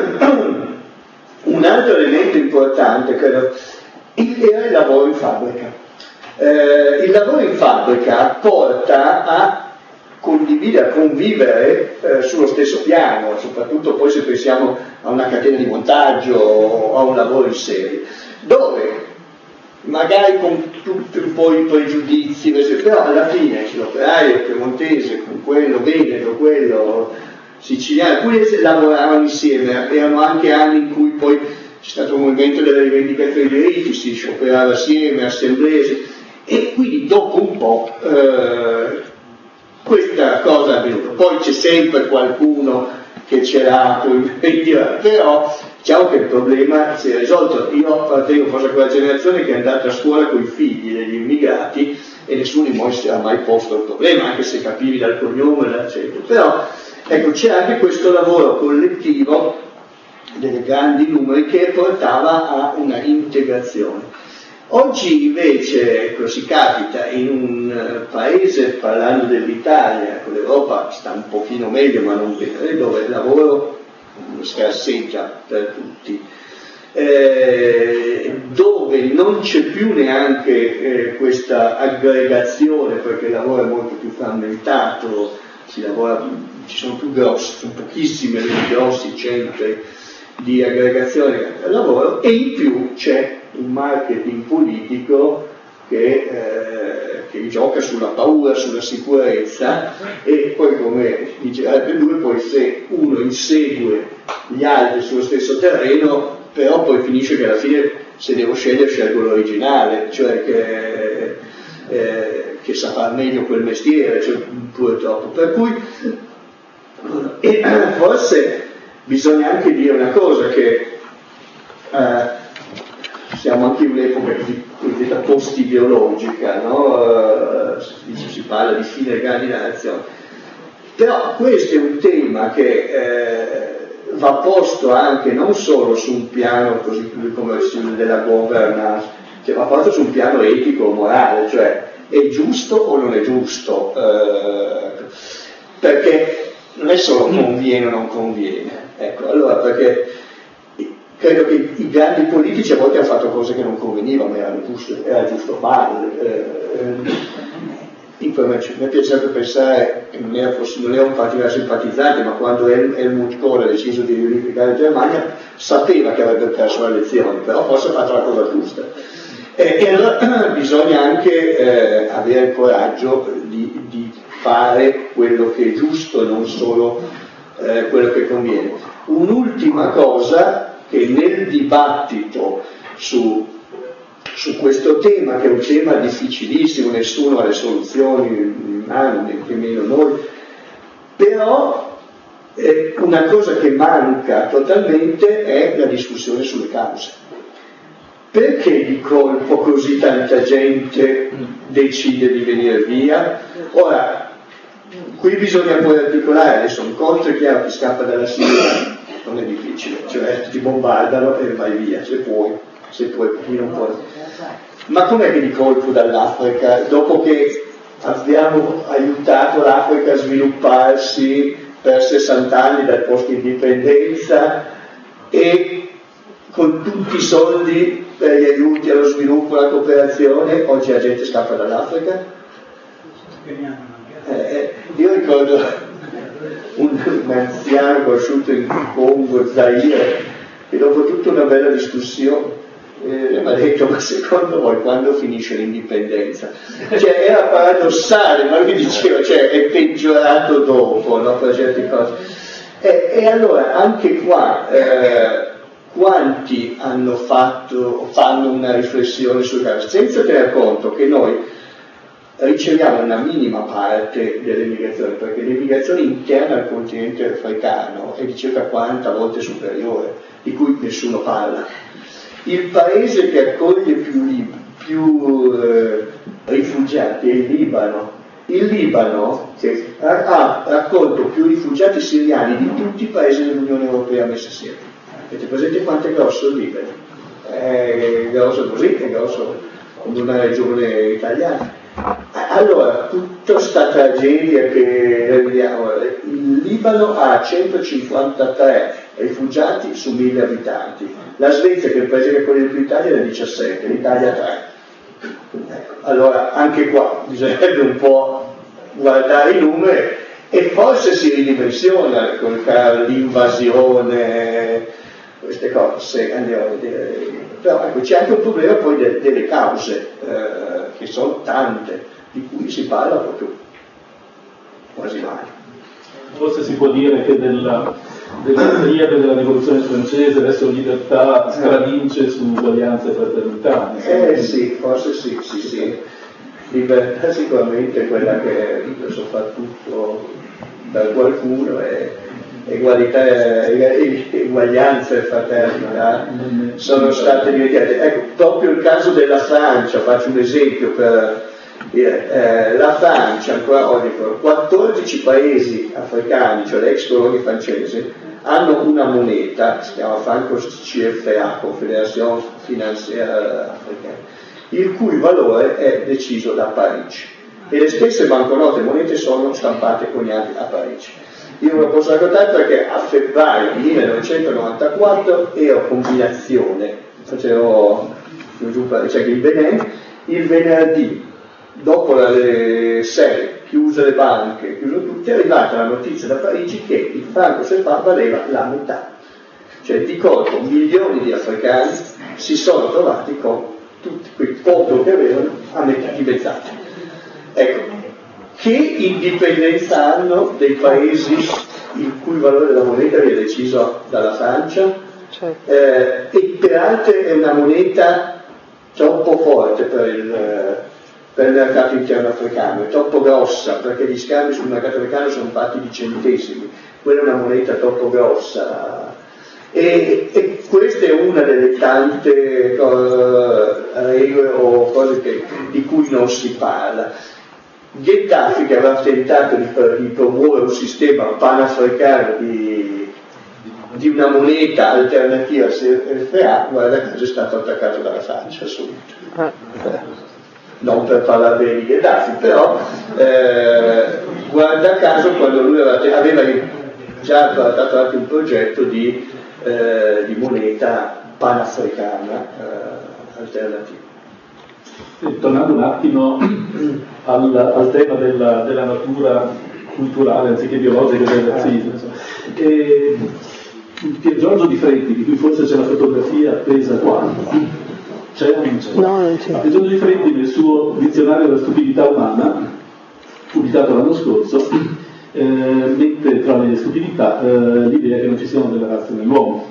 un altro elemento importante, credo, era il lavoro in fabbrica. Eh, il lavoro in fabbrica porta a condividere, a convivere eh, sullo stesso piano, soprattutto poi se pensiamo a una catena di montaggio o a un lavoro in serie, dove magari con tutti un po' i pregiudizi, però alla fine l'operaio piemontese con quello veneto, quello siciliano, alcuni lavoravano insieme, erano anche anni in cui poi c'è stato un movimento della rivendicazione dei diritti, si scioperava assieme, assemblee, e quindi dopo un po' eh, questa cosa è avvenuta. Poi c'è sempre qualcuno che ce l'ha, però diciamo che il problema si è risolto. Io appartengo forse a quella generazione che è andata a scuola con i figli degli immigrati e nessuno di noi si era mai posto il problema, anche se capivi dal cognome, eccetera. Però ecco, c'è anche questo lavoro collettivo dei grandi numeri che portava a una integrazione. Oggi invece ecco, si capita in un paese, parlando dell'Italia, con l'Europa sta un pochino meglio ma non bene, dove il lavoro scarseggia per tutti, eh, dove non c'è più neanche eh, questa aggregazione, perché il lavoro è molto più frammentato, si lavora, ci sono più grossi, sono pochissimi grossi centri di aggregazione del lavoro, e in più c'è un marketing politico che, eh, che gioca sulla paura, sulla sicurezza, e poi, come diceva anche lui, poi se uno insegue gli altri sullo stesso terreno, però poi finisce che alla fine, se devo scegliere, scelgo l'originale, cioè che, eh, che sa far meglio quel mestiere, cioè, purtroppo. Per cui e forse bisogna anche dire una cosa, che eh, siamo anche in un'epoca cosiddetta post-ideologica, no? Uh, si parla di fine delle grandi nazioni, però questo è un tema che eh, va posto anche non solo su un piano così come della governance, cioè va posto su un piano etico o morale, cioè è giusto o non è giusto, uh, perché non è solo conviene o non conviene, ecco, allora perché credo che i grandi politici a volte hanno fatto cose che non convenivano, ma erano giusto, era giusto farle. Eh, mi piacerebbe pensare che non era, non era un particolare simpatizzante, ma quando Helmut Kohl ha deciso di riunificare la Germania sapeva che avrebbe perso le elezioni, però forse ha fatto la cosa giusta. E, e allora bisogna anche eh, avere il coraggio di, di fare quello che è giusto e non solo eh, quello che conviene. Un'ultima cosa, che nel dibattito su, su questo tema, che è un tema difficilissimo, nessuno ha le soluzioni in mano, nemmeno noi, però eh, una cosa che manca totalmente è la discussione sulle cause. Perché di colpo così tanta gente decide di venire via? Ora, qui bisogna poi articolare, adesso un conto è chiaro, chi scappa dalla Siria non è difficile, cioè ti bombardano e vai via, se puoi, se puoi, qui non puoi. Ma com'è che di colpo dall'Africa, dopo che abbiamo aiutato l'Africa a svilupparsi per sessanta anni dal post-indipendenza e con tutti i soldi per gli aiuti allo sviluppo e alla cooperazione, oggi la gente scappa dall'Africa? Eh, io ricordo un, un anziano conosciuto in Congo, Zaire, e dopo tutta una bella discussione eh, mi ha detto: ma secondo voi quando finisce l'indipendenza? Cioè era paradossale, ma lui diceva, cioè è peggiorato dopo, no, per certe cose. E, e allora anche qua eh, quanti hanno fatto, fanno una riflessione sul caso, senza tener conto che noi riceviamo una minima parte delle migrazioni, perché l'immigrazione interna al continente africano è di circa quaranta volte superiore, di cui nessuno parla. Il paese che accoglie più, più eh, rifugiati è il Libano. Il Libano che ha raccolto più rifugiati siriani di tutti i paesi dell'Unione Europea messi assieme. Avete presente quanto è grosso il Libano? È grosso così, è grosso come una regione italiana. Allora, tutta questa tragedia che vediamo, il Libano ha centocinquantatré rifugiati su mille abitanti, la Svezia, che è il paese che accoglie più Italia, è diciassette, l'Italia tre. Ecco, allora anche qua bisognerebbe un po' guardare i numeri e forse si ridimensiona con l'invasione, queste cose, andiamo a vedere. Però ecco, c'è anche un problema poi de- delle cause, eh, che sono tante, di cui si parla proprio quasi mai. Forse si può dire che della, della triade della rivoluzione francese verso libertà stravince su uguaglianza e fraternità. Eh sì, forse sì, sì, sì. Libertà sicuramente è quella che è soprattutto da qualcuno è egualità, eguaglianza e fraternità sono state diventate. Ecco, proprio il caso della Francia, faccio un esempio per dire, eh, la Francia ancora oggi, quattordici paesi africani, cioè le ex colonie francesi, hanno una moneta, si chiama franco C F A, Confederazione Finanziaria Africana, il cui valore è deciso da Parigi. E le stesse banconote e monete sono stampate e coniate a Parigi. Io ve lo posso raccontare perché a febbraio millenovecentonovantaquattro ero combinazione, facevo cioè il Benin, il venerdì, dopo le sei, chiuse le banche, chiuse tutte, è arrivata la notizia da Parigi che il franco C F A valeva la metà. Cioè di colpo milioni di africani si sono trovati con tutti quei fondi che avevano a metà dimezzati. Ecco, che indipendenza hanno dei paesi il cui valore della moneta viene deciso dalla Francia? Certo. Eh, e peraltro è una moneta troppo forte per il, per il mercato interno africano, è troppo grossa, perché gli scambi sul mercato africano sono fatti di centesimi, quella è una moneta troppo grossa. E, e questa è una delle tante uh, regole o cose che, di cui non si parla. Gheddafi, che aveva tentato di, di promuovere un sistema panafricano di, di una moneta alternativa a C F A, guarda caso è stato attaccato dalla Francia subito. Non per parlare bene di Gheddafi, però eh, guarda caso quando lui aveva, aveva già trattato anche un progetto di, eh, di moneta panafricana eh, alternativa. Tornando un attimo al, al tema della, della natura culturale anziché biologica del razzismo, e Pier Giorgio Di Freddi, di cui forse c'è la fotografia appesa qua, c'è o non c'è? No, non c'è. Pier Giorgio Di Freddi nel suo dizionario della stupidità umana, pubblicato l'anno scorso, eh, mette tra le stupidità eh, l'idea che non ci siano delle razze nell'uomo.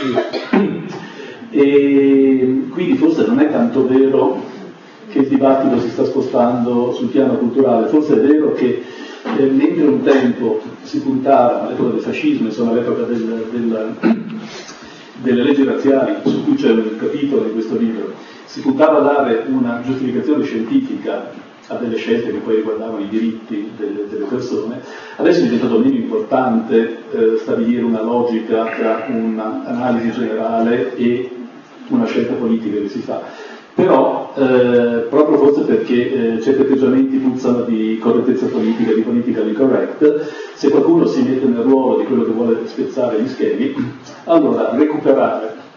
E quindi forse non è tanto vero che il dibattito si sta spostando sul piano culturale, forse è vero che eh, mentre un tempo si puntava, all'epoca del fascismo, insomma all'epoca del, del, delle leggi razziali, su cui c'è un capitolo in questo libro, si puntava a dare una giustificazione scientifica a delle scelte che poi riguardavano i diritti delle, delle persone, adesso è diventato meno importante eh, stabilire una logica tra un'analisi generale e una scelta politica che si fa. Però, eh, proprio forse perché eh, certi atteggiamenti puzzano di correttezza politica, di politically correct, se qualcuno si mette nel ruolo di quello che vuole spezzare gli schemi, allora recuperare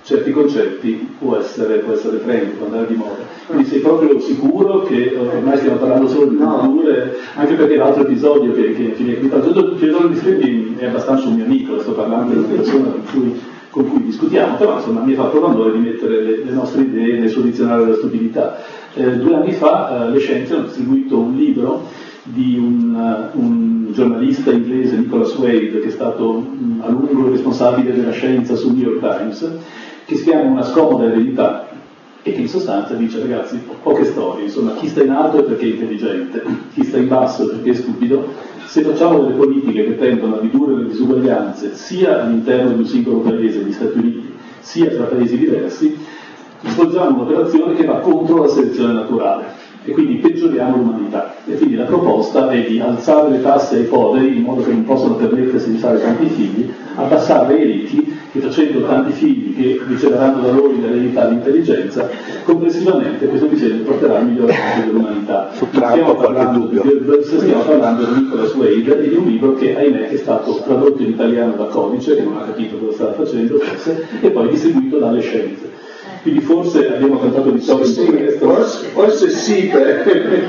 certi concetti può essere, può essere trendy, può andare di moda. Quindi sei proprio sicuro che ormai stiamo parlando solo di culture, anche perché l'altro episodio che, che, che mi Filosofo di Scrivi è abbastanza un mio amico, sto parlando di una persona con cui, con cui discutiamo, però insomma mi ha fatto l'onore di mettere le, le nostre idee nel suo dizionario della stupidità. Eh, due anni fa eh, le scienze hanno distribuito un libro di un, uh, un giornalista inglese, Nicholas Wade, che è stato um, a lungo responsabile della scienza sul New York Times, che si chiama Una scomoda eredità, e che in sostanza dice: ragazzi, poche storie, insomma, chi sta in alto è perché è intelligente, chi sta in basso è perché è stupido. Se facciamo delle politiche che tendono a ridurre le disuguaglianze sia all'interno di un singolo paese, gli Stati Uniti, sia tra paesi diversi, svolgiamo un'operazione che va contro la selezione naturale e quindi peggioriamo l'umanità. E quindi la proposta è di alzare le tasse ai poveri in modo che non possano permettersi di fare tanti figli, abbassare ai ricchi che facendo tanti figli che riceveranno da loro in eredità l'intelligenza, complessivamente questo disegno porterà al miglioramento dell'umanità. Su Trump ho qualche dubbio. Stiamo parlando di Nicholas Wade e di un libro che, ahimè, è stato tradotto in italiano da Codice, che non ha capito cosa stava facendo forse, e poi distribuito dalle Scienze. Quindi forse abbiamo tentato di togliere sì, questo. Forse, forse sì, perché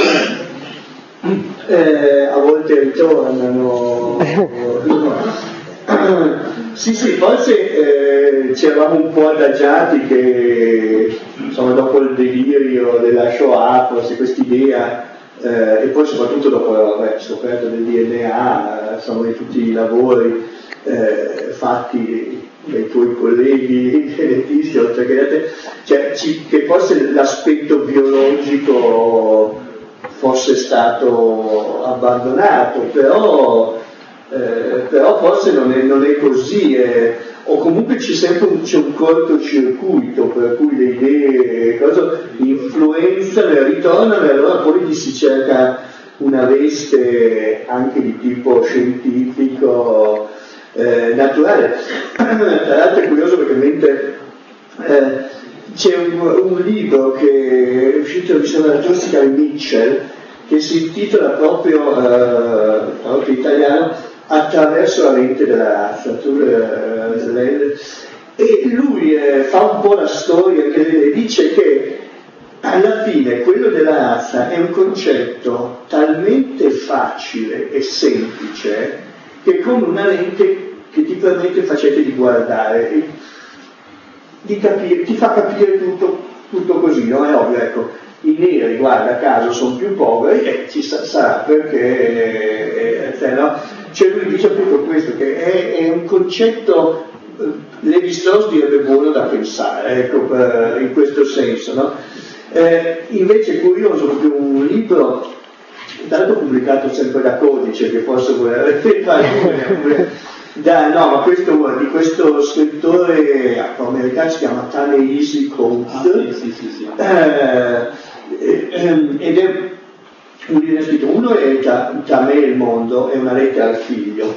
eh, a volte ritornano. Sì, sì, forse eh, ci eravamo un po' adagiati che insomma, dopo il delirio della Shoah, forse quest'idea, eh, e poi soprattutto dopo la scoperta del D N A, insomma, di tutti i lavori eh, fatti dai tuoi colleghi genetisti, oltre che te, cioè, ci, che forse l'aspetto biologico fosse stato abbandonato, però, eh, però forse non è, non è così, eh, o comunque c'è sempre un, c'è un cortocircuito per cui le idee cosa, influenzano e ritornano, e allora poi gli si cerca una veste anche di tipo scientifico, Eh, naturale. Tra l'altro è curioso perché mentre eh, c'è un, un libro che è uscito da Jessica Mitchell che si intitola proprio, eh, proprio in italiano, Attraverso la lente della razza, tu, eh, e lui eh, fa un po' la storia che dice che alla fine quello della razza è un concetto talmente facile e semplice che con una lente che ti permette facete di guardare e di capire, ti fa capire tutto, tutto così, no? È ovvio, ecco, i neri, guarda caso, sono più poveri e ci sa, sarà perché, eh, no? Cioè lui dice appunto questo, che è, è un concetto, eh, Levi-Strauss direbbe buono da pensare, ecco, per, in questo senso, no? Eh, invece è curioso perché un libro tanto pubblicato sempre da Codice, che forse vuole fare da, no, ma questo di questo scrittore afroamericano si chiama Ta-Nehisi Coates, ah, sì, sì, sì, sì. Eh, eh, ed è un libro scritto, uno è Da me il mondo, è una lettera al figlio,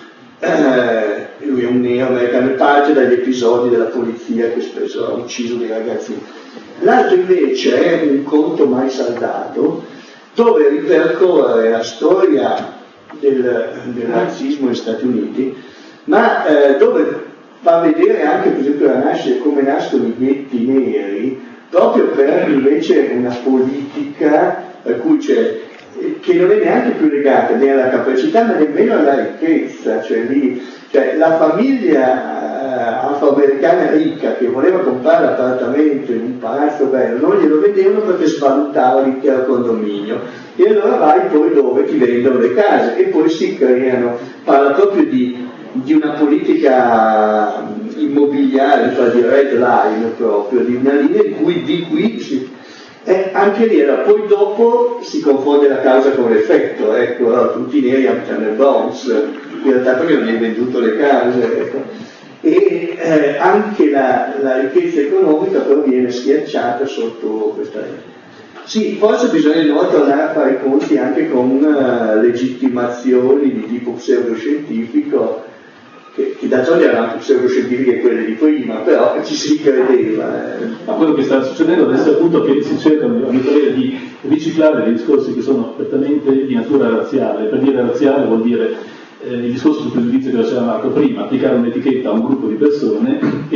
eh, lui è un neo americano e parte dagli episodi della polizia che spesso ha ucciso dei ragazzini. L'altro invece è un conto mai saldato, dove ripercorre la storia del, del razzismo negli Stati Uniti, ma eh, dove fa vedere anche per esempio la nascita, come nascono i ghetti neri, proprio per invece una politica per cui c'è, che non è neanche più legata né alla capacità ma nemmeno alla ricchezza, cioè, lì, cioè la famiglia eh, afroamericana ricca che voleva comprare l'appartamento in un palazzo bello non glielo vendevano perché svalutava l'intero condominio, e allora vai poi dove ti vendono le case e poi si creano, parla proprio di, di una politica immobiliare, cioè di red line proprio, di una linea in cui di qui si Eh, anche lì, allora, poi dopo si confonde la causa con l'effetto, ecco, allora, tutti i neri abitano nel Bronx, in realtà perché non gli hai venduto le case, ecco. E eh, anche la, la ricchezza economica però viene schiacciata sotto questa. Sì, forse bisogna di nuovo tornare a fare i conti anche con uh, legittimazioni di tipo pseudoscientifico, che, che d'altronde erano più pseudoscientifiche quelle di prima, però ci si credeva. Eh. Ma quello che sta succedendo adesso è appunto che si cercano di riciclare dei discorsi che sono prettamente di natura razziale. Per dire razziale vuol dire eh, il discorso sul pregiudizio che faceva Marco prima, applicare un'etichetta a un gruppo di persone e pretendere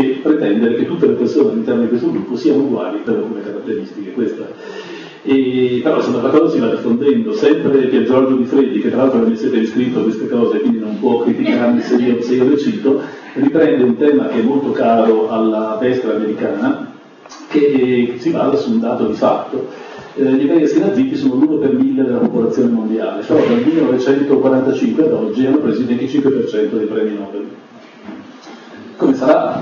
pretendere che tutte le persone all'interno di questo gruppo siano uguali per alcune caratteristiche. Questa. E, però insomma la cosa si va diffondendo, sempre Pier Giorgio Di Freddi, che tra l'altro mi siete iscritto a queste cose, quindi non può criticarmi se io, se io le cito, riprende un tema che è molto caro alla destra americana, che si basa su un dato di fatto. Eh, gli ebrei askenaziti sono l'uno per mille della popolazione mondiale, però dal millenovecentoquarantacinque ad oggi hanno preso il venticinque per cento dei premi Nobel. Come sarà?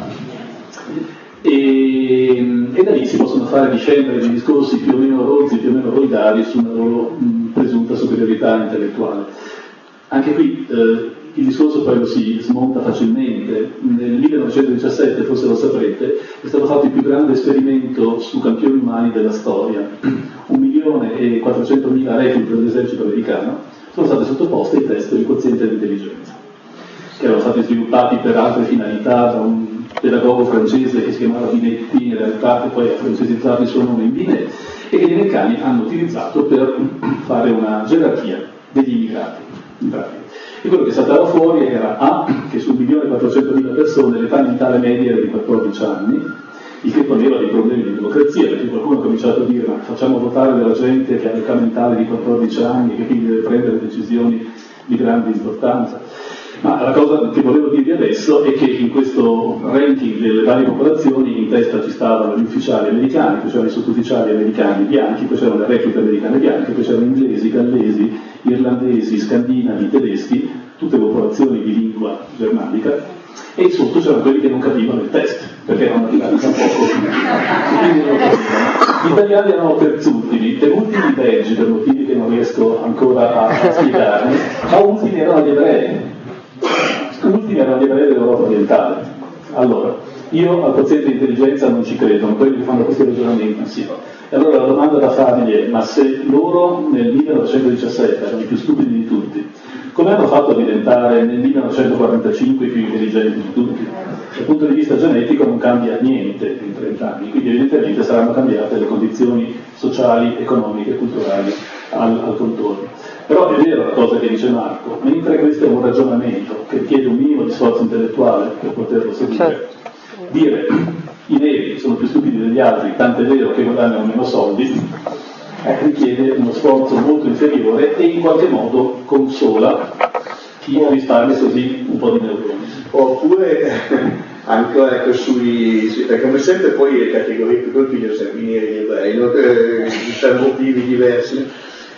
E, e da lì si possono fare discendere dei discorsi più o meno rozzi, più o meno volgari su una loro mh, presunta superiorità intellettuale. Anche qui eh, il discorso poi lo si smonta facilmente. Nel millenovecentodiciassette, forse lo saprete, è stato fatto il più grande esperimento su campioni umani della storia. Un milione e quattrocentomila reclute dell'esercito americano sono state sottoposte ai test del quoziente di intelligenza, che erano stati sviluppati per altre finalità da un pedagogo francese che si chiamava Binetti, in realtà, che poi ha francesizzato il suo nome in Binet, e che gli americani hanno utilizzato per fare una gerarchia degli immigrati, in pratica. E quello che saltava fuori era A, che su un milione e quattrocentomila persone l'età mentale media era di quattordici anni, il che poneva dei problemi di democrazia, perché qualcuno ha cominciato a dire ma facciamo votare della gente che ha l'età mentale di quattordici anni e che quindi deve prendere decisioni di grande importanza. Ma la cosa che volevo dirvi adesso è che in questo ranking delle varie popolazioni in testa ci stavano gli ufficiali americani, poi c'erano i sottufficiali americani bianchi, poi c'erano le reclute americane bianche, poi c'erano inglesi, gallesi, irlandesi, scandinavi, tedeschi, tutte popolazioni di lingua germanica, e sotto c'erano quelli che non capivano il test, perché erano arrivati da poco, quindi non lo capivano. Gli italiani erano terzultimi, e ultimi i belgi, per motivi che non riesco ancora a spiegarmi, ma ultimi erano gli ebrei. Ultimi erano gli ebrei dell'Europa orientale. Allora, io al quoziente di intelligenza non ci credo, ma quelli che fanno questi ragionamenti sì. E allora la domanda da fargli è: ma se loro nel millenovecentodiciassette erano i più stupidi di tutti, come hanno fatto a diventare nel millenovecentoquarantacinque i più intelligenti di tutti? Dal punto di vista genetico non cambia niente in trent'anni, quindi evidentemente saranno cambiate le condizioni sociali, economiche e culturali al, al contorno. Però è vero la cosa che dice Marco, mentre questo è un ragionamento che richiede un minimo di sforzo intellettuale per poterlo seguire, dire i neri sono più stupidi degli altri, tant'è vero che guadagnano meno soldi, eh, richiede uno sforzo molto inferiore e in qualche modo consola chi risparmia così un po' di neuroni. Oppure ancora ecco, sui, sui, perché come sempre poi le categorie più colpite sono sempre i neri e gli ebrei, no? eh, per motivi diversi.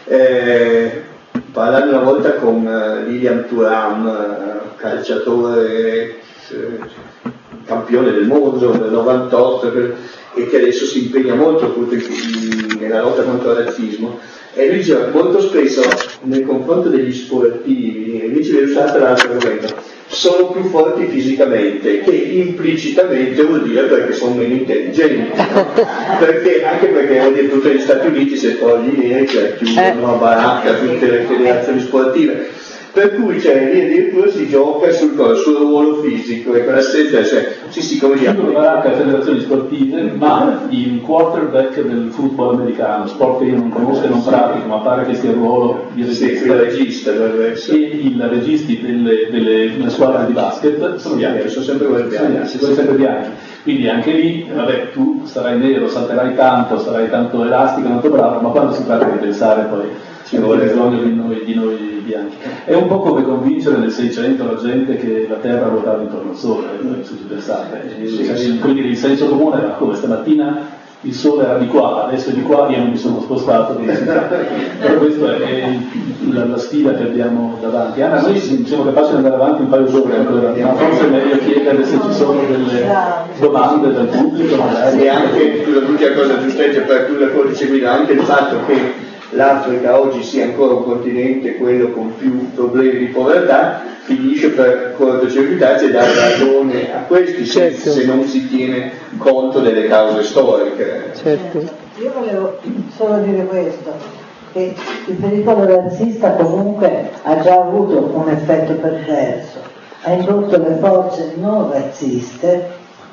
Eh, parlando una volta con uh, Lilian Thuram, uh, calciatore eh, campione del mondo nel novantotto, e che adesso si impegna molto appunto nella lotta contro il razzismo, e lui diceva molto spesso nel confronto degli sportivi, invece di usare l'altro argomento, sono più forti fisicamente, che implicitamente vuol dire perché sono meno intelligenti, no? Perché, anche perché vuol dire tutti gli Stati Uniti se togli i neri cioè chiudono a baracca tutte le federazioni sportive, per cui cioè, lì addirittura si gioca sul, sul ruolo fisico e quella stessa, cioè, sì sì come dire, chiudono baracca alle federazioni sportive, ma il quarterback del football americano, sport che io non conosco e non pratico, ma pare che sia il ruolo di regista, sì, regista e il registi delle, delle, delle squadre di basket sono bianchi, sono sempre quelli bianchi, sono sempre bianchi. Quindi anche lì, vabbè, tu sarai nero, salterai tanto, sarai tanto elastico, tanto bravo, ma quando si tratta di pensare poi ci vuole bisogno di noi, di noi bianchi. È un po' come convincere nel Seicento la gente che la Terra ruotava intorno al Sole, eh, se ci pensate. Sì, cioè, sì. Quindi il senso comune era come stamattina il Sole era di qua, adesso è di qua, io non mi sono spostato. Però questa è la, la sfida che abbiamo davanti. Anna, noi siamo capaci di andare avanti un paio di giorni ancora, ma forse è meglio chiedere se ci sono delle domande dal pubblico. Magari. E anche l'ultima cosa giustamente per cui la codice guida, anche il fatto che l'Africa oggi sia ancora un continente quello con più problemi di povertà finisce per cortocircuitarsi e dare ragione a questi, certo. se, se non si tiene conto delle cause storiche. Certo. Io volevo solo dire questo, che il pericolo razzista comunque ha già avuto un effetto perverso, ha indotto le forze non razziste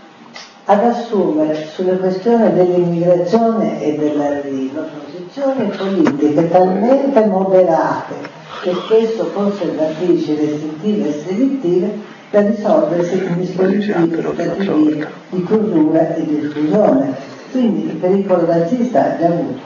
ad assumere sulle questioni dell'immigrazione e dell'arrivo posizioni politiche talmente moderate che spesso conservatrici, restrittive e selettive, da risolversi con dispositivi educativi di chiusura e di esclusione. Quindi il pericolo razzista è già avuto.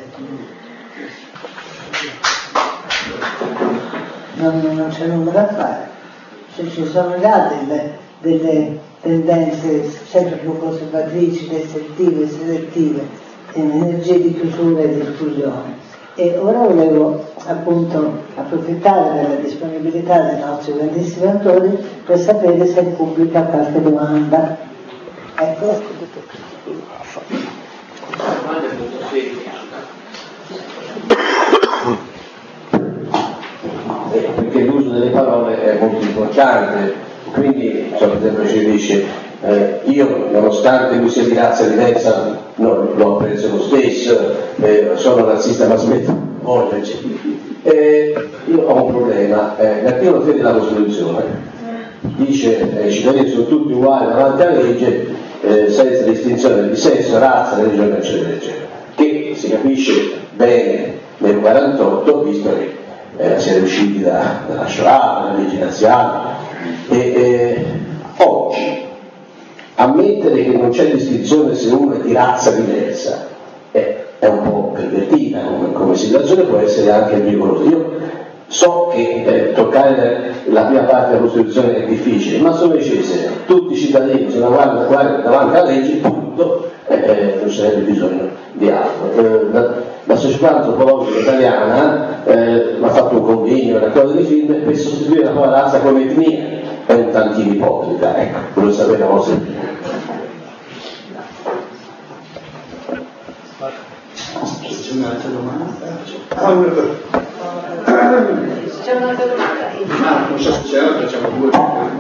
Non, non c'è nulla da fare. Se ci sono già delle, delle tendenze sempre più conservatrici, restrittive, selettive, in energie di chiusura e di esclusione. E ora volevo appunto approfittare della disponibilità dei nostri grandissimi autori per sapere se il pubblico ha qualche domanda. Ecco. Perché l'uso delle parole è molto importante, quindi per esempio ci dice eh, io nonostante lui sia di razza diversa no, lo apprezzo lo stesso, eh, sono razzista ma smetto voglio eccetera. Eh, io ho un problema, eh, l'articolo tre della Costituzione dice eh, i cittadini sono tutti uguali davanti alla legge eh, senza distinzione di sesso, razza, religione eccetera eccetera, che si capisce bene nel quarantotto visto che eh, si è usciti da, dalla Shoah, dalla legge razziale e eh, oggi ammettere che non c'è distinzione se uno è di razza diversa è, è un po' pervertita come, come situazione, può essere anche pericolosa. Io so che eh, toccare la prima parte della Costituzione è difficile, ma se uno dicesse tutti i cittadini sono davanti alla legge, punto, eh, eh, non sarebbe bisogno di altro. Eh, la, la società antropologica italiana eh, ha fatto un convegno, una cosa di film per sostituire la parola razza come etnia. È un tantino ipocrita, ecco, volevo sapere la vostra opinione. C'è un'altra domanda? C'è un'altra domanda? Ah, non so se c'è, facciamo due.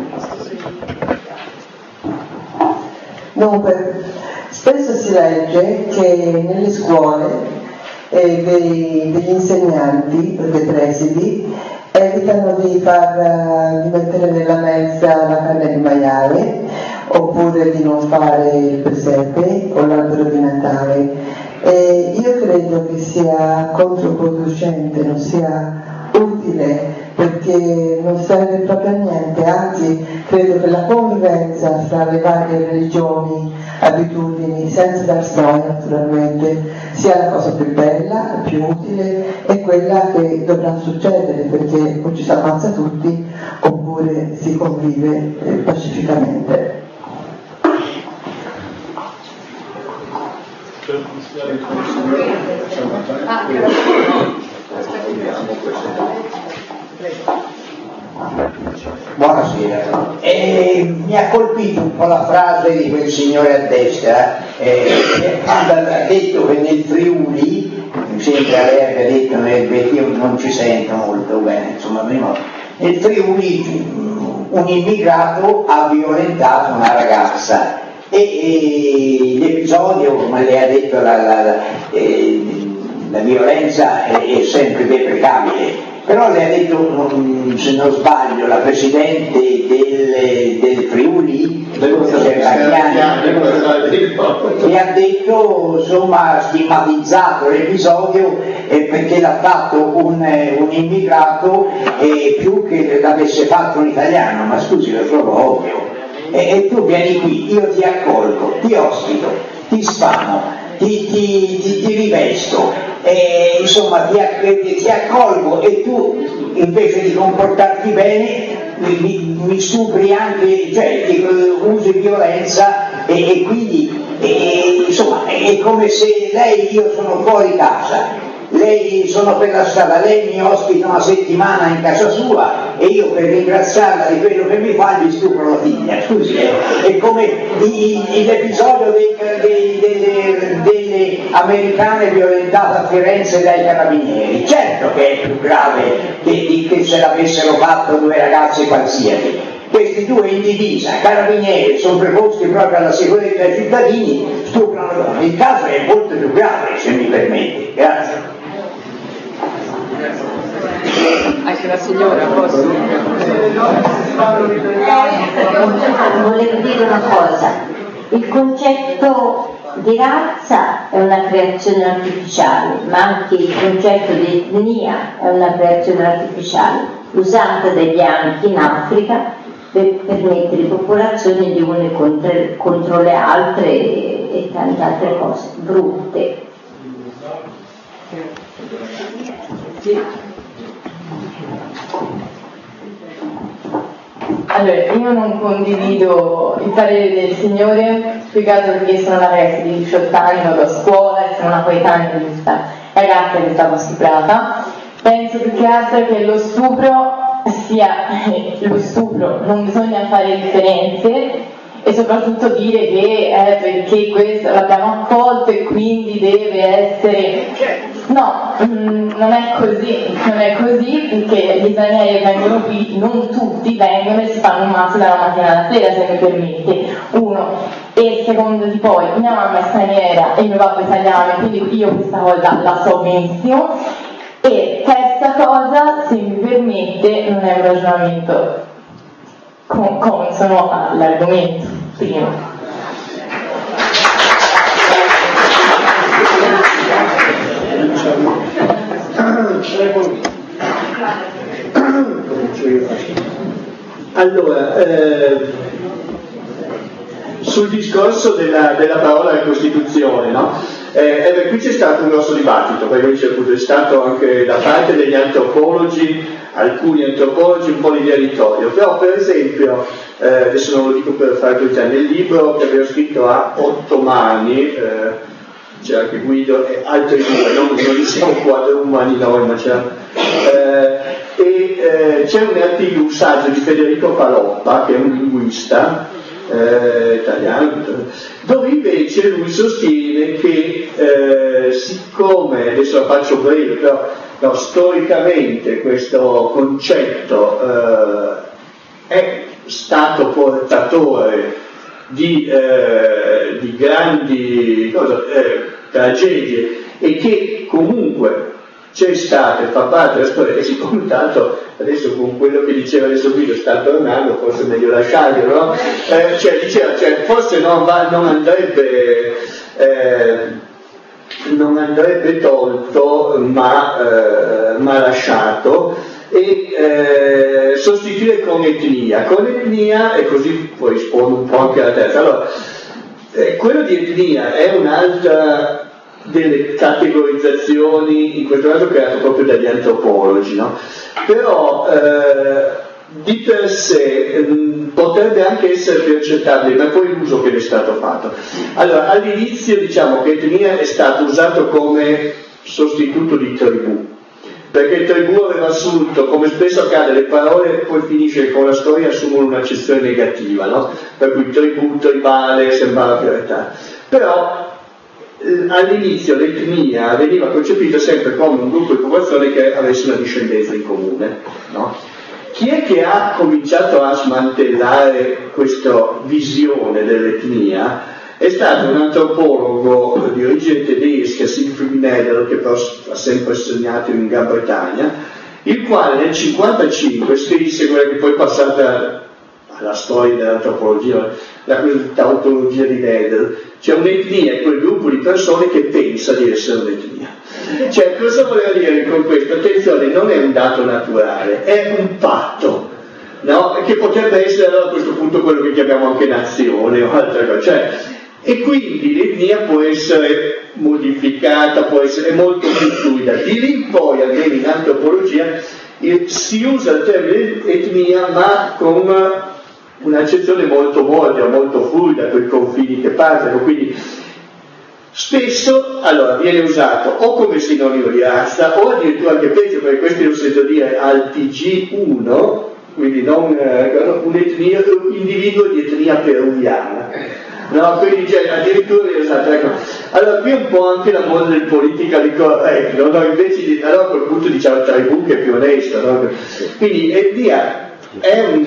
Dunque, spesso si legge che nelle scuole eh, dei, degli insegnanti, dei presidi, evitano di far di mettere nella mensa la carne di maiale oppure di non fare il presepe o l'albero di Natale. E io credo che sia controproducente, non sia utile, perché non serve proprio a niente, anzi credo che la convivenza fra le varie religioni, abitudini, senza dar storia naturalmente, sia la cosa più bella, più utile e quella che dovrà succedere, perché o ci si ammazza tutti oppure si convive eh, pacificamente. Buonasera, eh, mi ha colpito un po' la frase di quel signore a destra eh, quando ha detto che nel Friuli, mi sembra lei abbia detto perché io non ci sento molto bene, insomma, nel Friuli un immigrato ha violentato una ragazza e, e l'episodio, come lei ha detto, la, la, la, eh, la violenza è, è sempre deprecabile. Però lei ha detto, se non sbaglio, la Presidente del, del Friuli, che ha detto, insomma, ha stigmatizzato l'episodio eh, perché l'ha fatto un, un immigrato eh, più che l'avesse fatto un italiano, ma scusi, lo trovo ovvio. E, e tu vieni qui, io ti accolgo, ti ospito, ti sfamo, ti, ti, ti, ti rivesto, e, insomma ti, ti accolgo e tu invece di comportarti bene mi, mi stupri anche, cioè ti, usi violenza e, e quindi e, insomma è come se lei, io sono fuori casa, lei sono per la strada, lei mi ospita una settimana in casa sua e io per ringraziarla di quello che mi fa gli stupro la figlia, scusi, eh? È come l'episodio dei, dei, delle, delle americane violentate a Firenze dai carabinieri. Certo che è più grave che, che se l'avessero fatto due ragazze qualsiasi. Questi due in divisa, carabinieri, sono preposti proprio alla sicurezza dei cittadini, stuprano le donne. Il caso è molto più grave, se mi permette. Grazie. Anche la signora, posso? Volevo dire una cosa, il concetto di razza è una creazione artificiale, ma anche il concetto di etnia è una creazione artificiale, usata dai bianchi in Africa per, per mettere popolazioni le une contro, contro le altre e, e tante altre cose brutte. Allora, io non condivido il parere del Signore, spiegato perché sono una ragazza di diciotto anni, vado a scuola e sono una coetanea di questa ragazza che è stata stuprata. Penso più che altro che lo stupro sia lo stupro, non bisogna fare differenze e soprattutto dire che eh, perché questo l'abbiamo accolto e quindi deve essere... No, mm, non è così, non è così perché gli stranieri che vengono qui, non tutti vengono e si fanno un mazzo dalla mattina alla sera, se mi permette, uno. E secondo di poi, mia mamma è straniera e mio papà è italiano, quindi io questa cosa la so benissimo. E terza cosa, se mi permette, non è un ragionamento con- consono all'argomento prima. Allora, eh, sul discorso della, della parola Costituzione, no? Eh, eh, qui c'è stato un grosso dibattito, perché c'è stato anche da parte degli antropologi, alcuni antropologi, un po' di territorio, però per esempio, eh, adesso non lo dico per fare pubblicità, nel libro che avevo scritto a otto mani, eh, c'era anche Guido e altri due, non, non siamo quattro umani noi, ma c'era, eh, e eh, c'è un articolo, un saggio di Federico Paloppa, che è un linguista eh, italiano, dove invece lui sostiene che eh, siccome, adesso la faccio breve, però no, storicamente questo concetto eh, è stato portatore di, eh, di grandi cosa, eh, tragedie e che comunque c'è stata e fa parte della storia, e siccome tanto adesso con quello che diceva adesso Guido sta tornando, forse è meglio lasciarlo, no? Eh, cioè diceva, cioè, forse non, va, non andrebbe eh, non andrebbe tolto ma, eh, ma lasciato e eh, sostituire con etnia. Con etnia, e così poi rispondo un po' anche alla terza. Allora, eh, quello di etnia è un'altra delle categorizzazioni, in questo caso creato proprio dagli antropologi, no? Però eh, di per sé mh, potrebbe anche essere più accettabile, ma poi l'uso che ne è stato fatto. Allora, all'inizio diciamo che etnia è stato usato come sostituto di tribù, perché tribù aveva assunto, come spesso accade, le parole poi finisce con la storia assumono un'accezione negativa, no? Per cui tribù, tribale, sembrava più realtà. Però eh, all'inizio l'etnia veniva concepita sempre come un gruppo di popolazione che avesse una discendenza in comune, no? Chi è che ha cominciato a smantellare questa visione dell'etnia? È stato un antropologo di origine tedesca, Siegfried Nädel, che però ha sempre insegnato in Gran Bretagna, il quale nel cinquantacinque scrisse quella che poi è passata alla storia dell'antropologia, la tautologia di Nädel. C'è un'etnia, è quel gruppo di persone che pensa di essere un'etnia. Cioè, cosa voleva dire con questo? Attenzione, non è un dato naturale, è un patto, no? Che potrebbe essere allora a questo punto quello che chiamiamo anche nazione o altra cosa. Cioè, e quindi l'etnia può essere modificata, può essere molto più fluida. Di lì in poi, almeno in antropologia, si usa il termine etnia ma con un'accezione molto morbida, molto fluida, con i confini che partono, quindi spesso allora viene usato o come sinonimo di razza o addirittura anche peggio, perché questo io ho sentito dire al T G uno, quindi non eh, un'etnia, un individuo di etnia peruviana, no? Quindi cioè, addirittura viene usato, ecco. Allora qui un po' anche la moda del politica di corretto, no? Invece di, allora a quel punto diciamo tribù che è più onesto, no? Quindi etnia è, un,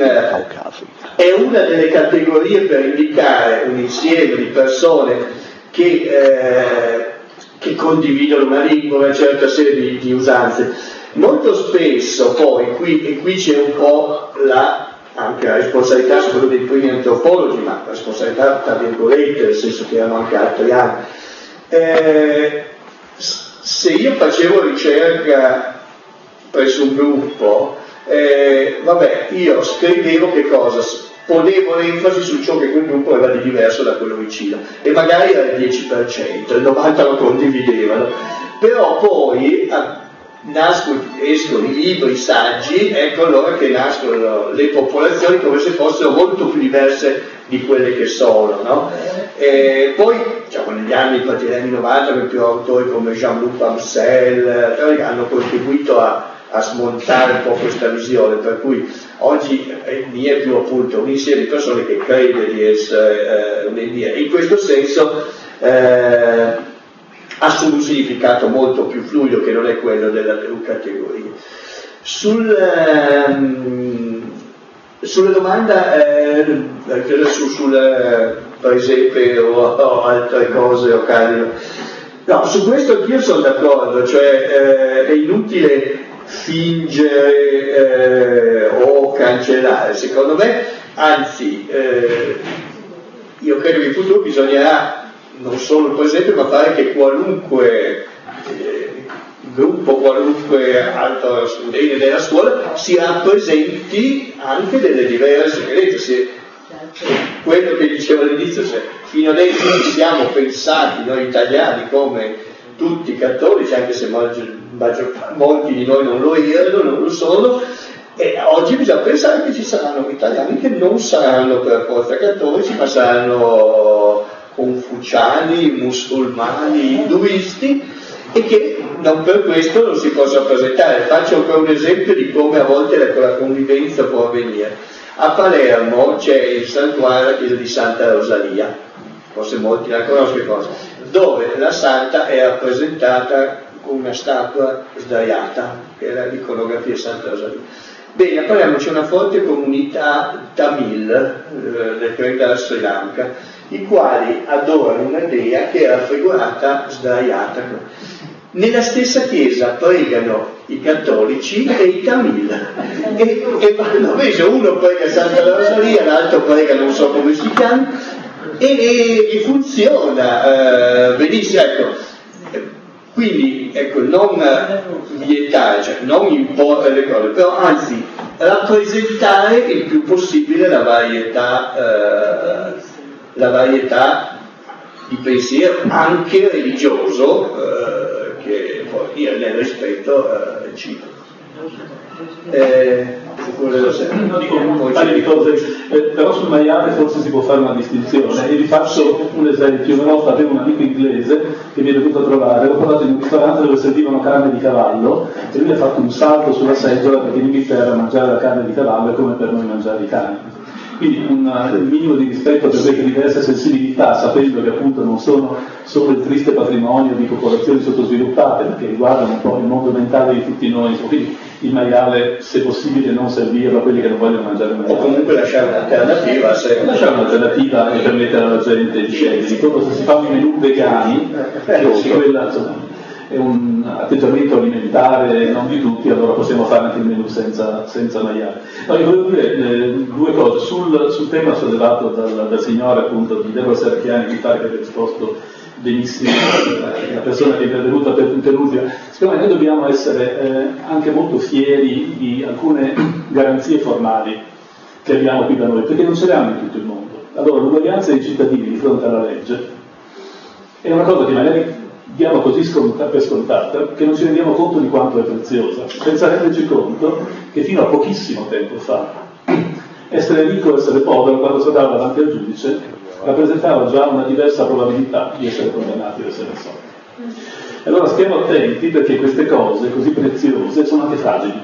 è una delle categorie per indicare un insieme di persone che, eh, che condividono una lingua, una certa serie di, di usanze. Molto spesso poi, qui, e qui c'è un po' la, anche la responsabilità soprattutto dei primi antropologi, ma la responsabilità tra virgolette, nel senso che erano anche altri anni. Eh, se io facevo ricerca presso un gruppo Eh, vabbè, io scrivevo che cosa? Ponevo l'enfasi su ciò che quel gruppo aveva di diverso da quello vicino, e magari era il dieci per cento, il novanta per cento lo condividevano, però poi ah, nascono, escono i libri, i saggi, ecco allora che nascono le popolazioni come se fossero molto più diverse di quelle che sono, no? E poi, diciamo, negli anni, a partire dagli anni novanta, più autori come Jean-Luc Ramsel hanno contribuito a a smontare un po' questa visione, per cui oggi eh, mi è più appunto un insieme di persone che crede di essere eh, un'etnia. In questo senso eh, assume un significato molto più fluido che non è quello della categoria. Sul, ehm, sulla domanda eh, su, sul eh, presepe o, o altre cose o carico, no, su questo anch'io sono d'accordo, cioè eh, è inutile fingere eh, o cancellare, secondo me, anzi eh, io credo che in futuro bisognerà non solo il presepe ma fare che qualunque eh, gruppo, qualunque altro studente della scuola si rappresenti anche delle diverse credenze. Se quello che dicevo all'inizio, se fino adesso siamo pensati noi italiani come tutti cattolici, anche se maggior, maggior, molti di noi non lo erano, non lo sono, e oggi bisogna pensare che ci saranno italiani che non saranno per forza cattolici, ma saranno confuciani, musulmani, induisti, e che non per questo non si possa presentare. Faccio ancora un esempio di come a volte la, la convivenza può avvenire. A Palermo c'è il santuario di Santa Rosalia, forse molti la conoscono, dove la santa è rappresentata con una statua sdraiata, che era l'iconografia di Santa Rosalia. Bene, a Palermo c'è una forte comunità tamil eh, del credente della Sri Lanka, i quali adorano una dea che è raffigurata sdraiata. Nella stessa chiesa pregano i cattolici e i tamil, e, e vanno invece uno prega Santa Rosalia, l'altro prega non so come si chiama, e, e, e funziona eh, benissimo, ecco. Quindi ecco, non vietare, cioè non imporre le cose, però anzi rappresentare il più possibile la varietà, eh, la varietà di pensiero anche religioso, eh, che può dire nel rispetto eh, reciproco. Eh, No, dico un paio di cose, eh, però sul maiale forse si può fare una distinzione, e vi faccio un esempio. Una volta avevo un amico inglese che mi è venuto a trovare, ho parlato in un ristorante dove servivano carne di cavallo e lui ha fatto un salto sulla seggiola, perché in Inghilterra mangiare la carne di cavallo è come per noi mangiare i cani. Quindi un, un minimo di rispetto per queste diverse sensibilità, sapendo che appunto non sono solo il triste patrimonio di popolazioni sottosviluppate, perché riguardano un po' il mondo mentale di tutti noi. Quindi il maiale, se possibile, non servirlo a quelli che non vogliono mangiare il maiale. O comunque lasciare un'alternativa. Se... Lasciare un'alternativa e permettere alla gente di scegliere. Ricordo, se si fanno i menù vegani, eh, sì. quella, insomma, è un atteggiamento alimentare non di tutti, allora possiamo fare anche il menù senza, senza maiale. No, io volevo dire eh, due cose sul, sul tema sollevato dal, dal signore, appunto, di Deborah Serracchiani, mi pare che abbia risposto benissimo eh, la persona che è intervenuta per Interluvia. Secondo me noi dobbiamo essere eh, anche molto fieri di alcune garanzie formali che abbiamo qui da noi, perché non ce le hanno in tutto il mondo. Allora, l'uguaglianza dei cittadini di fronte alla legge è una cosa che magari diamo così sconta, per scontata, che non ci rendiamo conto di quanto è preziosa, senza renderci conto che fino a pochissimo tempo fa essere ricco o essere povero, quando si andava davanti al giudice, rappresentava già una diversa probabilità di essere condannati o essere assolti. Allora stiamo attenti, perché queste cose così preziose sono anche fragili,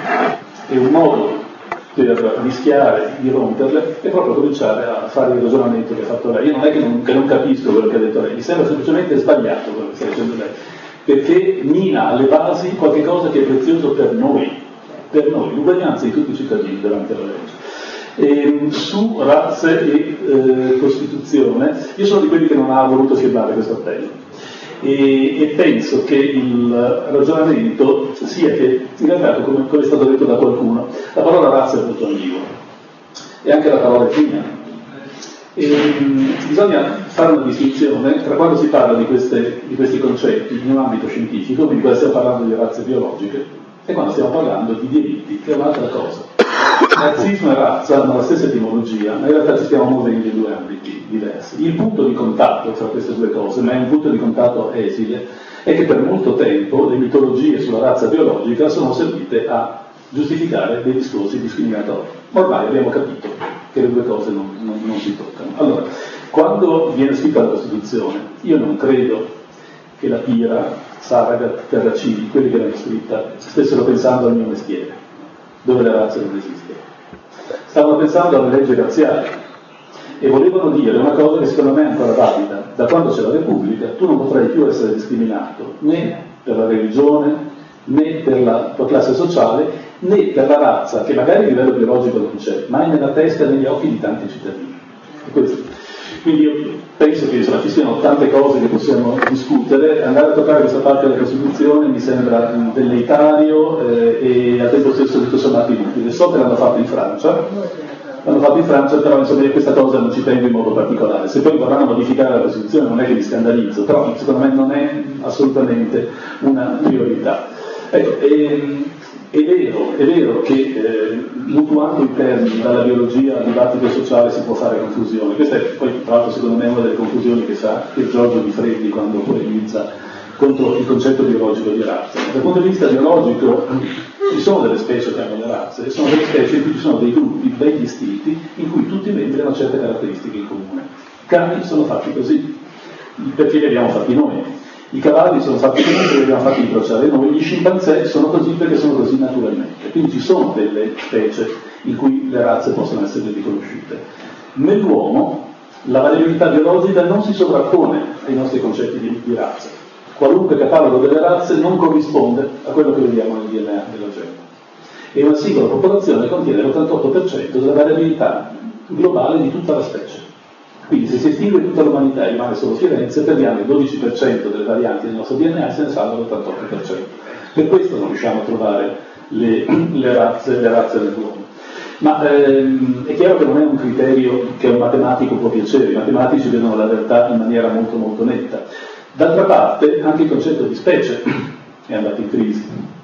e un modo per rischiare di romperle è proprio cominciare a fare il ragionamento che ha fatto lei. Io non è che non, che non capisco quello che ha detto lei, mi sembra semplicemente sbagliato quello che sta dicendo lei, perché mina alle basi qualche cosa che è prezioso per noi, per noi, l'uguaglianza di tutti i cittadini davanti alla legge. E, su razze e eh, Costituzione, io sono di quelli che non ha voluto firmare questo appello. E, e penso che il ragionamento sia che, in realtà, come, come è stato detto da qualcuno, la parola razza è molto ambigua, e anche la parola etnia. E, mh, bisogna fare una distinzione tra quando si parla di, queste, di questi concetti in un ambito scientifico, quindi quando stiamo parlando di razze biologiche, e quando stiamo parlando di diritti, che è un'altra cosa. Razzismo e razza hanno la stessa etimologia, ma in realtà ci stiamo muovendo in due ambiti diversi. Il punto di contatto tra queste due cose, ma è un punto di contatto esile, è che per molto tempo le mitologie sulla razza biologica sono servite a giustificare dei discorsi discriminatori. Ormai abbiamo capito che le due cose non, non, non si toccano. Allora, quando viene scritta la Costituzione, io non credo che la Pira, Saragat, Terracini, quelli che l'hanno scritta, stessero pensando al mio mestiere, dove la razza non esiste. Stavano pensando alle leggi razziali e volevano dire una cosa che secondo me è ancora valida. Da quando c'è la Repubblica tu non potrai più essere discriminato né per la religione, né per la tua classe sociale, né per la razza, che magari a livello biologico non c'è, ma è nella testa e negli occhi di tanti cittadini. E questo. Quindi io penso che insomma, ci siano tante cose che possiamo discutere. Andare a toccare questa parte della Costituzione mi sembra velleitario eh, e al tempo stesso tutto sommato inutile. So che l'hanno fatto in Francia, l'hanno fatto in Francia, però insomma io questa cosa non ci tengo in modo particolare. Se poi vorranno modificare la Costituzione non è che mi scandalizzo, però secondo me non è assolutamente una priorità. Ecco, ehm, È vero, è vero che eh, mutuando i termini dalla biologia al dibattito sociale si può fare confusione. Questa è poi tra l'altro secondo me una delle confusioni che fa Pier Giorgio Di Freddi quando polemizza contro il concetto biologico di razza. Dal punto di vista biologico ci sono delle specie che hanno le razze, sono delle specie in cui ci sono dei gruppi ben distinti in cui tutti i membri hanno certe caratteristiche in comune. I cani sono fatti così, perché li abbiamo fatti noi. I cavalli sono fatti così perché li abbiamo fatti incrociare noi, gli scimpanzé sono così perché sono così naturalmente. Quindi ci sono delle specie in cui le razze possono essere riconosciute. Nell'uomo la variabilità biologica non si sovrappone ai nostri concetti di, di razza. Qualunque catalogo delle razze non corrisponde a quello che vediamo nel D N A della gente. E una singola popolazione contiene l'ottantotto per cento della variabilità globale di tutta la specie. Quindi se si estingue tutta l'umanità e rimane solo Firenze, perdiamo il dodici per cento delle varianti del nostro D N A e se ne salva l'ottantotto per cento. Per questo non riusciamo a trovare le, le razze, le razze nell'uomo. Ma ehm, è chiaro che non è un criterio che un matematico può piacere, i matematici vedono la realtà in maniera molto molto netta. D'altra parte anche il concetto di specie è andato in crisi,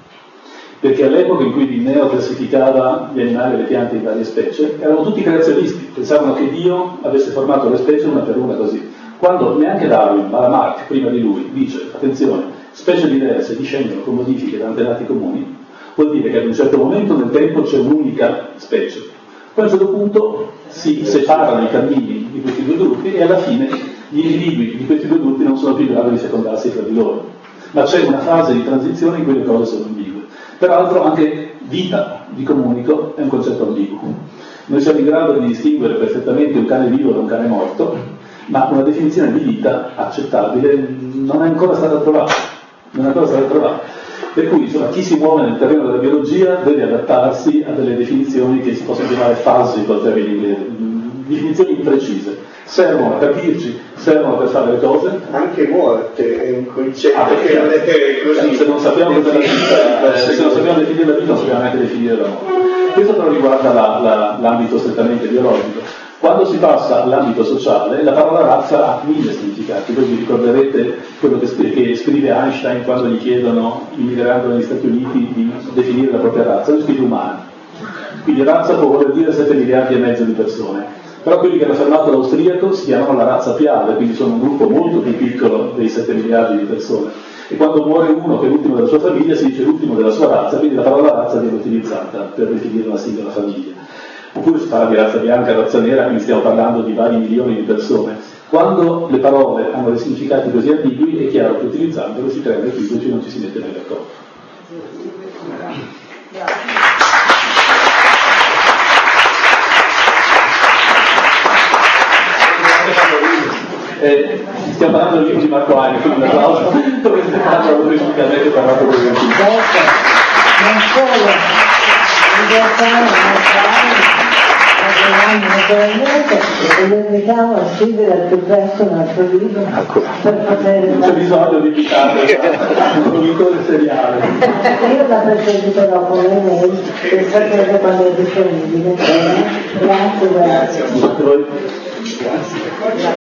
perché all'epoca in cui Linneo classificava gli animali e le piante in varie specie, erano tutti creazionisti, pensavano che Dio avesse formato le specie una per una così. Quando neanche Darwin, ma Lamarck prima di lui, dice, attenzione, specie diverse discendono con modifiche da antenati comuni, vuol dire che ad un certo momento nel tempo c'è un'unica specie. Poi a un certo punto si separano i cammini di questi due gruppi e alla fine gli individui di questi due gruppi non sono più in grado di fecondarsi tra di loro. Ma c'è una fase di transizione in cui le cose sono ambigue. Peraltro anche vita di comunico è un concetto ambiguo. Noi siamo in grado di distinguere perfettamente un cane vivo da un cane morto, ma una definizione di vita accettabile non è ancora stata trovata. Non è ancora stata trovata. Per cui insomma, chi si muove nel terreno della biologia deve adattarsi a delle definizioni che si possono chiamare fuzzy col termine inglese, definizioni imprecise. Servono a capirci, servono per fare le cose. Anche morte è un concetto ah, che non è così. Se non sappiamo cosa è la vita, eh, se non sappiamo definire la vita, non sappiamo neanche definire la morte. Questo però riguarda la, la, l'ambito strettamente biologico. Quando si passa all'ambito sociale, la parola razza ha mille significati. Voi vi ricorderete quello che scrive, che scrive Einstein quando gli chiedono, immigrando negli Stati Uniti, di definire la propria razza. Lui scrive umani. Quindi razza può voler dire sette miliardi e mezzo di persone. Però quelli che hanno fermato l'austriaco si chiamano la razza Piave, quindi sono un gruppo molto più piccolo dei sette miliardi di persone. E quando muore uno che è l'ultimo della sua famiglia si dice l'ultimo della sua razza, quindi la parola razza viene utilizzata per definire una singola famiglia. Oppure si parla di razza bianca, razza nera, quindi stiamo parlando di vari milioni di persone. Quando le parole hanno dei significati così ambigui è chiaro che utilizzandole si creano equivoci e non ci si mette mai d'accordo. Eh, stiamo parlando del libro di Marco Aine, quindi un applauso, dove stiamo parlando specificamente parlato con il non solo in realtà naturalmente e lo invitiamo a scrivere al più presto un altro libro per poter non c'è bisogno di invitare un editore seriale. Io la presenterò con le mail per sapere quando è disponibile. Grazie, grazie. Grazie.